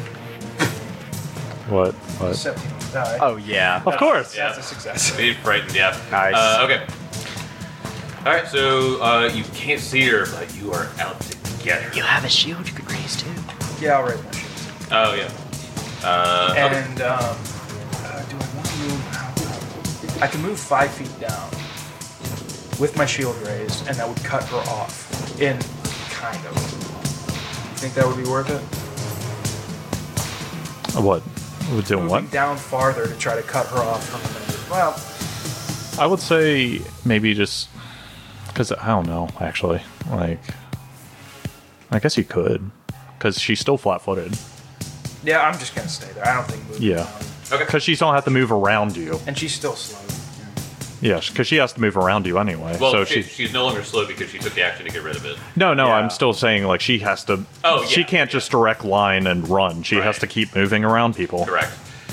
What? What? Except he won't die. Oh yeah. Of course. Yeah. That's a success. Be frightened, yeah. Nice. Uh, okay. All right, so uh, you can't see her, but you are out to get her. You have a shield you could raise too. Yeah, I'll raise my shield. Oh yeah. Uh, okay. And um, uh, do I want to move? How do I, I can move five feet down with my shield raised, and that would cut her off. In kind of. You think that would be worth it? What? We're doing Moving what? down farther to try to cut her off from the. Well, I would say maybe just because I don't know. Actually, like, I guess you could because she's still flat-footed. yeah, I'm just gonna stay there. I don't think moving Yeah. down. okay. Because she's don't have to move around you. And she's still slow. Yeah, because she has to move around you anyway. Well, so she, she. she's no longer slow because she took the action to get rid of it. No, no, Yeah. I'm still saying like she has to. Oh, she yeah, can't yeah. just direct line and run. She has Right. to keep moving around people. Correct.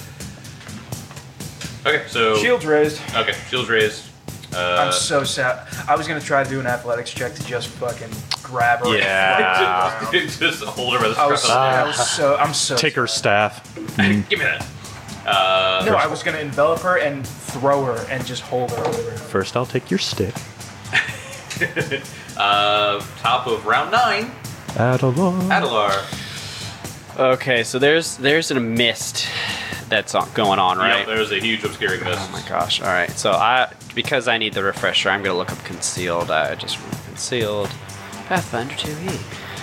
Okay, so Shield's raised. okay, shields raised. Uh, I'm so sad. I was gonna try to do an athletics check to just fucking grab her. Yeah. And just, just hold her by the I was, scruff. I was so. I'm so. Take her sad. staff. Give me that. Uh, No, I was gonna envelop her and throw her and just hold her over. First, I'll take your stick. uh, top of round nine, Adelar. Adelar. Okay, so there's there's a mist that's on, going on, right? Yep, there's a huge obscuring mist. Oh my gosh! All right, so I because I need the refresher, I'm gonna look up concealed. I just remember concealed Pathfinder two E.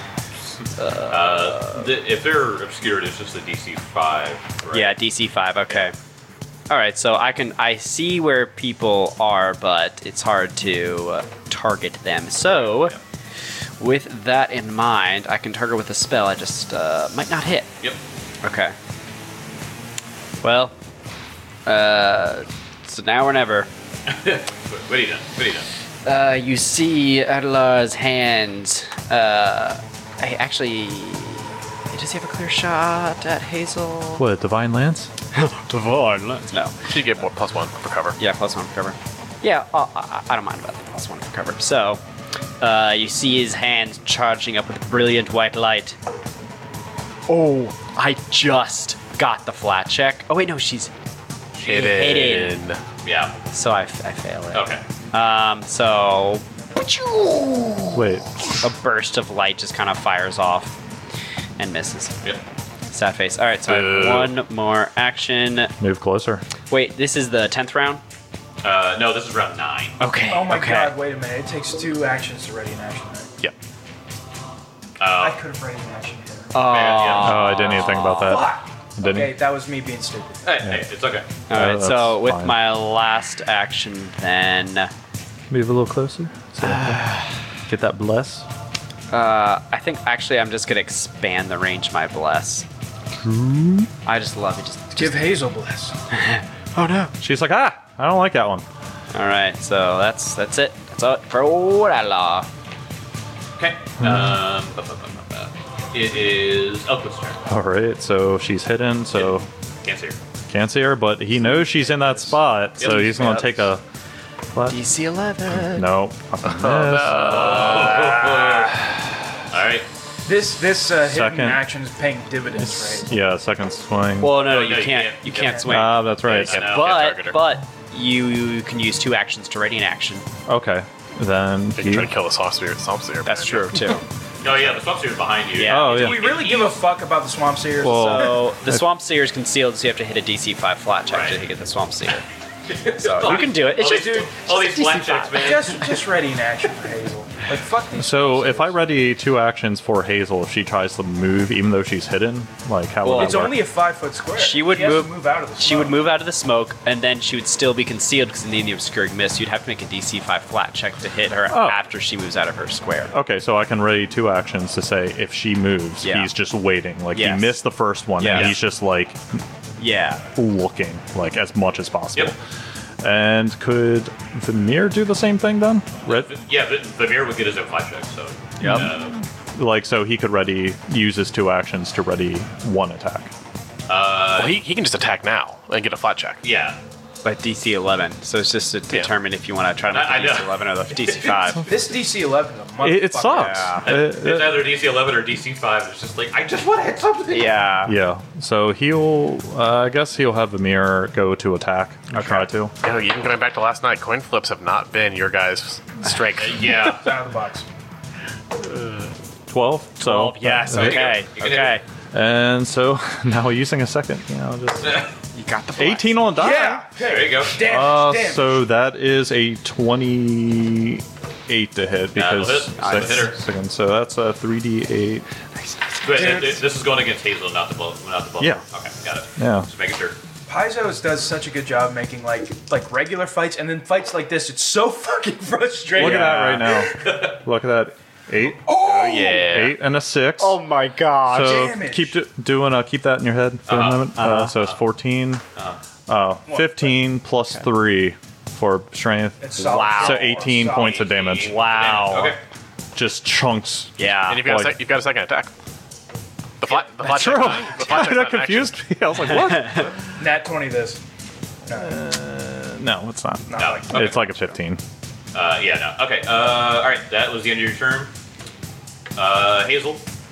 Uh, the, if they're obscured, it's just a D C five. Right? Yeah, D C five. Okay. All right, so I can I see where people are, but it's hard to uh, target them. So, Yeah. with that in mind, I can target with a spell. I just uh, might not hit. Yep. Okay. Well, uh, so now or never. What, what are you doing? What are you doing? Uh, you see Adelar's hands. Uh, I actually. Does he have a clear shot at Hazel? What, Divine Lance? Divine Lance. No. She get more plus one for cover. Yeah, plus one for cover. Yeah, uh, I, I don't mind about the plus one for cover. So, uh, you see his hand charging up with brilliant white light. Oh, I just got the flat check. Oh wait, no, she's hidden. Yeah. So I, f- I fail it. Okay. Um, so Wait, a burst of light just kind of fires off and misses. Yep. Sad face. All right, so I have one more action. move closer. Wait, this is the tenth round. Uh, no, this is round nine. Okay. Oh my okay. god, wait a minute. It takes two actions to ready an action, right? Yep. I Uh, could have ready an action here. Oh. yeah. Oh, I didn't even think about that. Fuck! Didn't Okay, he? that was me being stupid. hey, hey, it's okay. All right, Uh, so that's with fine. my last action, then Move a little closer. So get that bless. uh, I think actually I'm just gonna expand the range of my bless. I just love it. Just, Give Hazel bliss. oh no! She's like, ah, I don't like that one. All right, so that's that's it. That's all for Orala. Okay. Um, bu- bu- bu- bu- bu- it is Elkwood's turn. All right, so she's hidden, so Can't see her. can't see her, but he knows she's in that spot, so Yep. he's gonna Yep. take a. What? D C eleven. No. fucking miss. All right. This this uh, hidden Second. action is paying dividends, right? Yeah, second swing. Well, no, no, No, you no, you can't. can't. You can't Okay. swing. Ah, that's right. I know. target her. but but you, you can use two actions to ready an action. Okay, then They he. can try to kill the Swamp Spirit. Swamp Spirit. That's true too. Oh yeah, the swamp is behind you. Yeah. Oh, yeah. Do we really give a fuck about the Swamp Seers? Well- So the Swamp Seer is concealed, so you have to hit a D C five flat check Right. to get the Swamp Seer. So you can do it. It's all just these, all these flat checks, man. just just ready an action for Hazel. Like fuck these. So Swamp if I Seers. ready two actions for Hazel, if she tries to move, even though she's hidden, like how Well, would It's that work? only a five foot square. She would has to move- move out of the. She would smoke. move out of the smoke, and then she would still be concealed because in the obscuring mist, you'd have to make a D C five flat check to hit her Oh. after she moves out of her square. Okay, so I can ready two actions to say if she moves, Yeah. he's just waiting. Like Yes. he missed the first one, Yes. and he's just like Yeah. looking like as much as possible. Yep. And could Vimir do the same thing then? Red, Yeah, the, the mirror would get his own flat check, so. Yep. Uh, like so he could ready use his two actions to ready one attack. Well, he, he can just attack now and get a flat check. yeah. But D C eleven, so it's just to determine if you want to try to I- I make the D C know. eleven or the D C five. This D C eleven is a motherfucker. It, it sucks. Yeah. It- It's it- either D C eleven or D C five. It's just like, I just want to hit something. Yeah. yeah. So he'll, uh, I guess he'll have Vimir go to attack. I'll try to. Oh, even going back to last night, coin flips have not been your guys' strength. Yeah. It's out of the box. Twelve. So Yes. uh, Okay. You can Okay. And so now using a second, you know, just You got the flat. eighteen on die. Yeah. There you go. Damn. Uh, damn. so that is a twenty-eight to hit because That'll hit. Nice. six- Hit her. second. So that's a three d eight. But Dude. it- it- this is going against Hazel, not the bull, not the bull. Yeah. Okay, got it. Yeah. Just making sure. Paizo's does such a good job making like like regular fights and then fights like this. It's so fucking frustrating. Look at that right now. Look at that. Eight, Oh Yeah. eight, and a six. Oh my god. so damage. keep do- doing. Uh, keep that in your head for Uh-huh. a moment. Uh, so it's fourteen. Uh, fifteen plus three for strength. It's solid. Wow. So eighteen Solid. points of damage. Wow. Okay. Just chunks. Yeah. And you've got, Like- a sec- you've got a second attack. The flat, the flat True. check. The flat check's That not an confused me. I was like, what? Nat twenty this. No, it's not. Not No. like Okay. It's like a fifteen. Uh, yeah, no. Okay. Uh, all right. That was the end of your turn. Uh, Hazel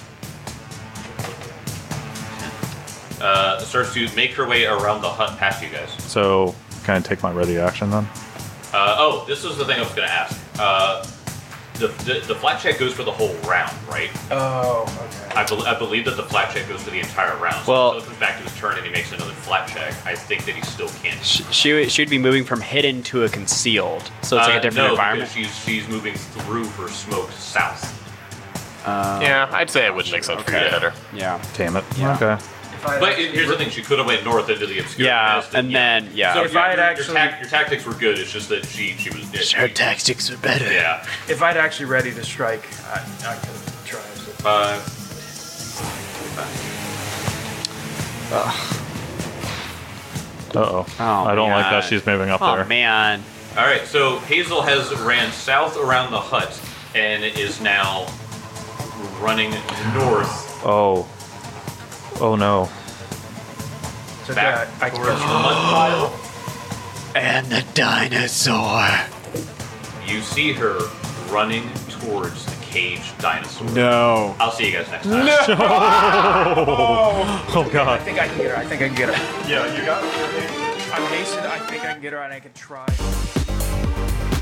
uh, starts to make her way around the hut past you guys. So can I take my ready action then? Uh, oh, this is the thing I was going to ask. Uh, the, the the flat check goes for the whole round, right? Oh, okay. I, be- I believe that the flat check goes for the entire round. So Well- if he goes back to his turn and he makes another flat check, I think that he still can't. She, she would- she would be moving from hidden to a concealed, so it's like Uh, a different no, environment. because she's she's moving through her smoke south. Yeah, I'd say it would make sense for you to hit her. Yeah. Damn it. Yeah. Okay. If I But here's the thing: she could have went north into the obscure Yeah, mist, and then yeah. So If your, I had your, actually- your, tac- your tactics were good. It's just that she she was dead. her tactics are better. Yeah. if I'd actually ready to strike, I, I could have tried. So. Five. Uh-oh. Oh, I don't like man. that she's moving up Oh there. man. All right. So Hazel has ran south around the hut and is now running north Oh. Oh no. So back I, I towards the mud pile. And the dinosaur. You see her running towards the caged dinosaur. No. I'll see you guys next time. Oh I god. think I can get her. I think I can get her. Yeah, you got I'm hasted. I think I can get her, and I can try.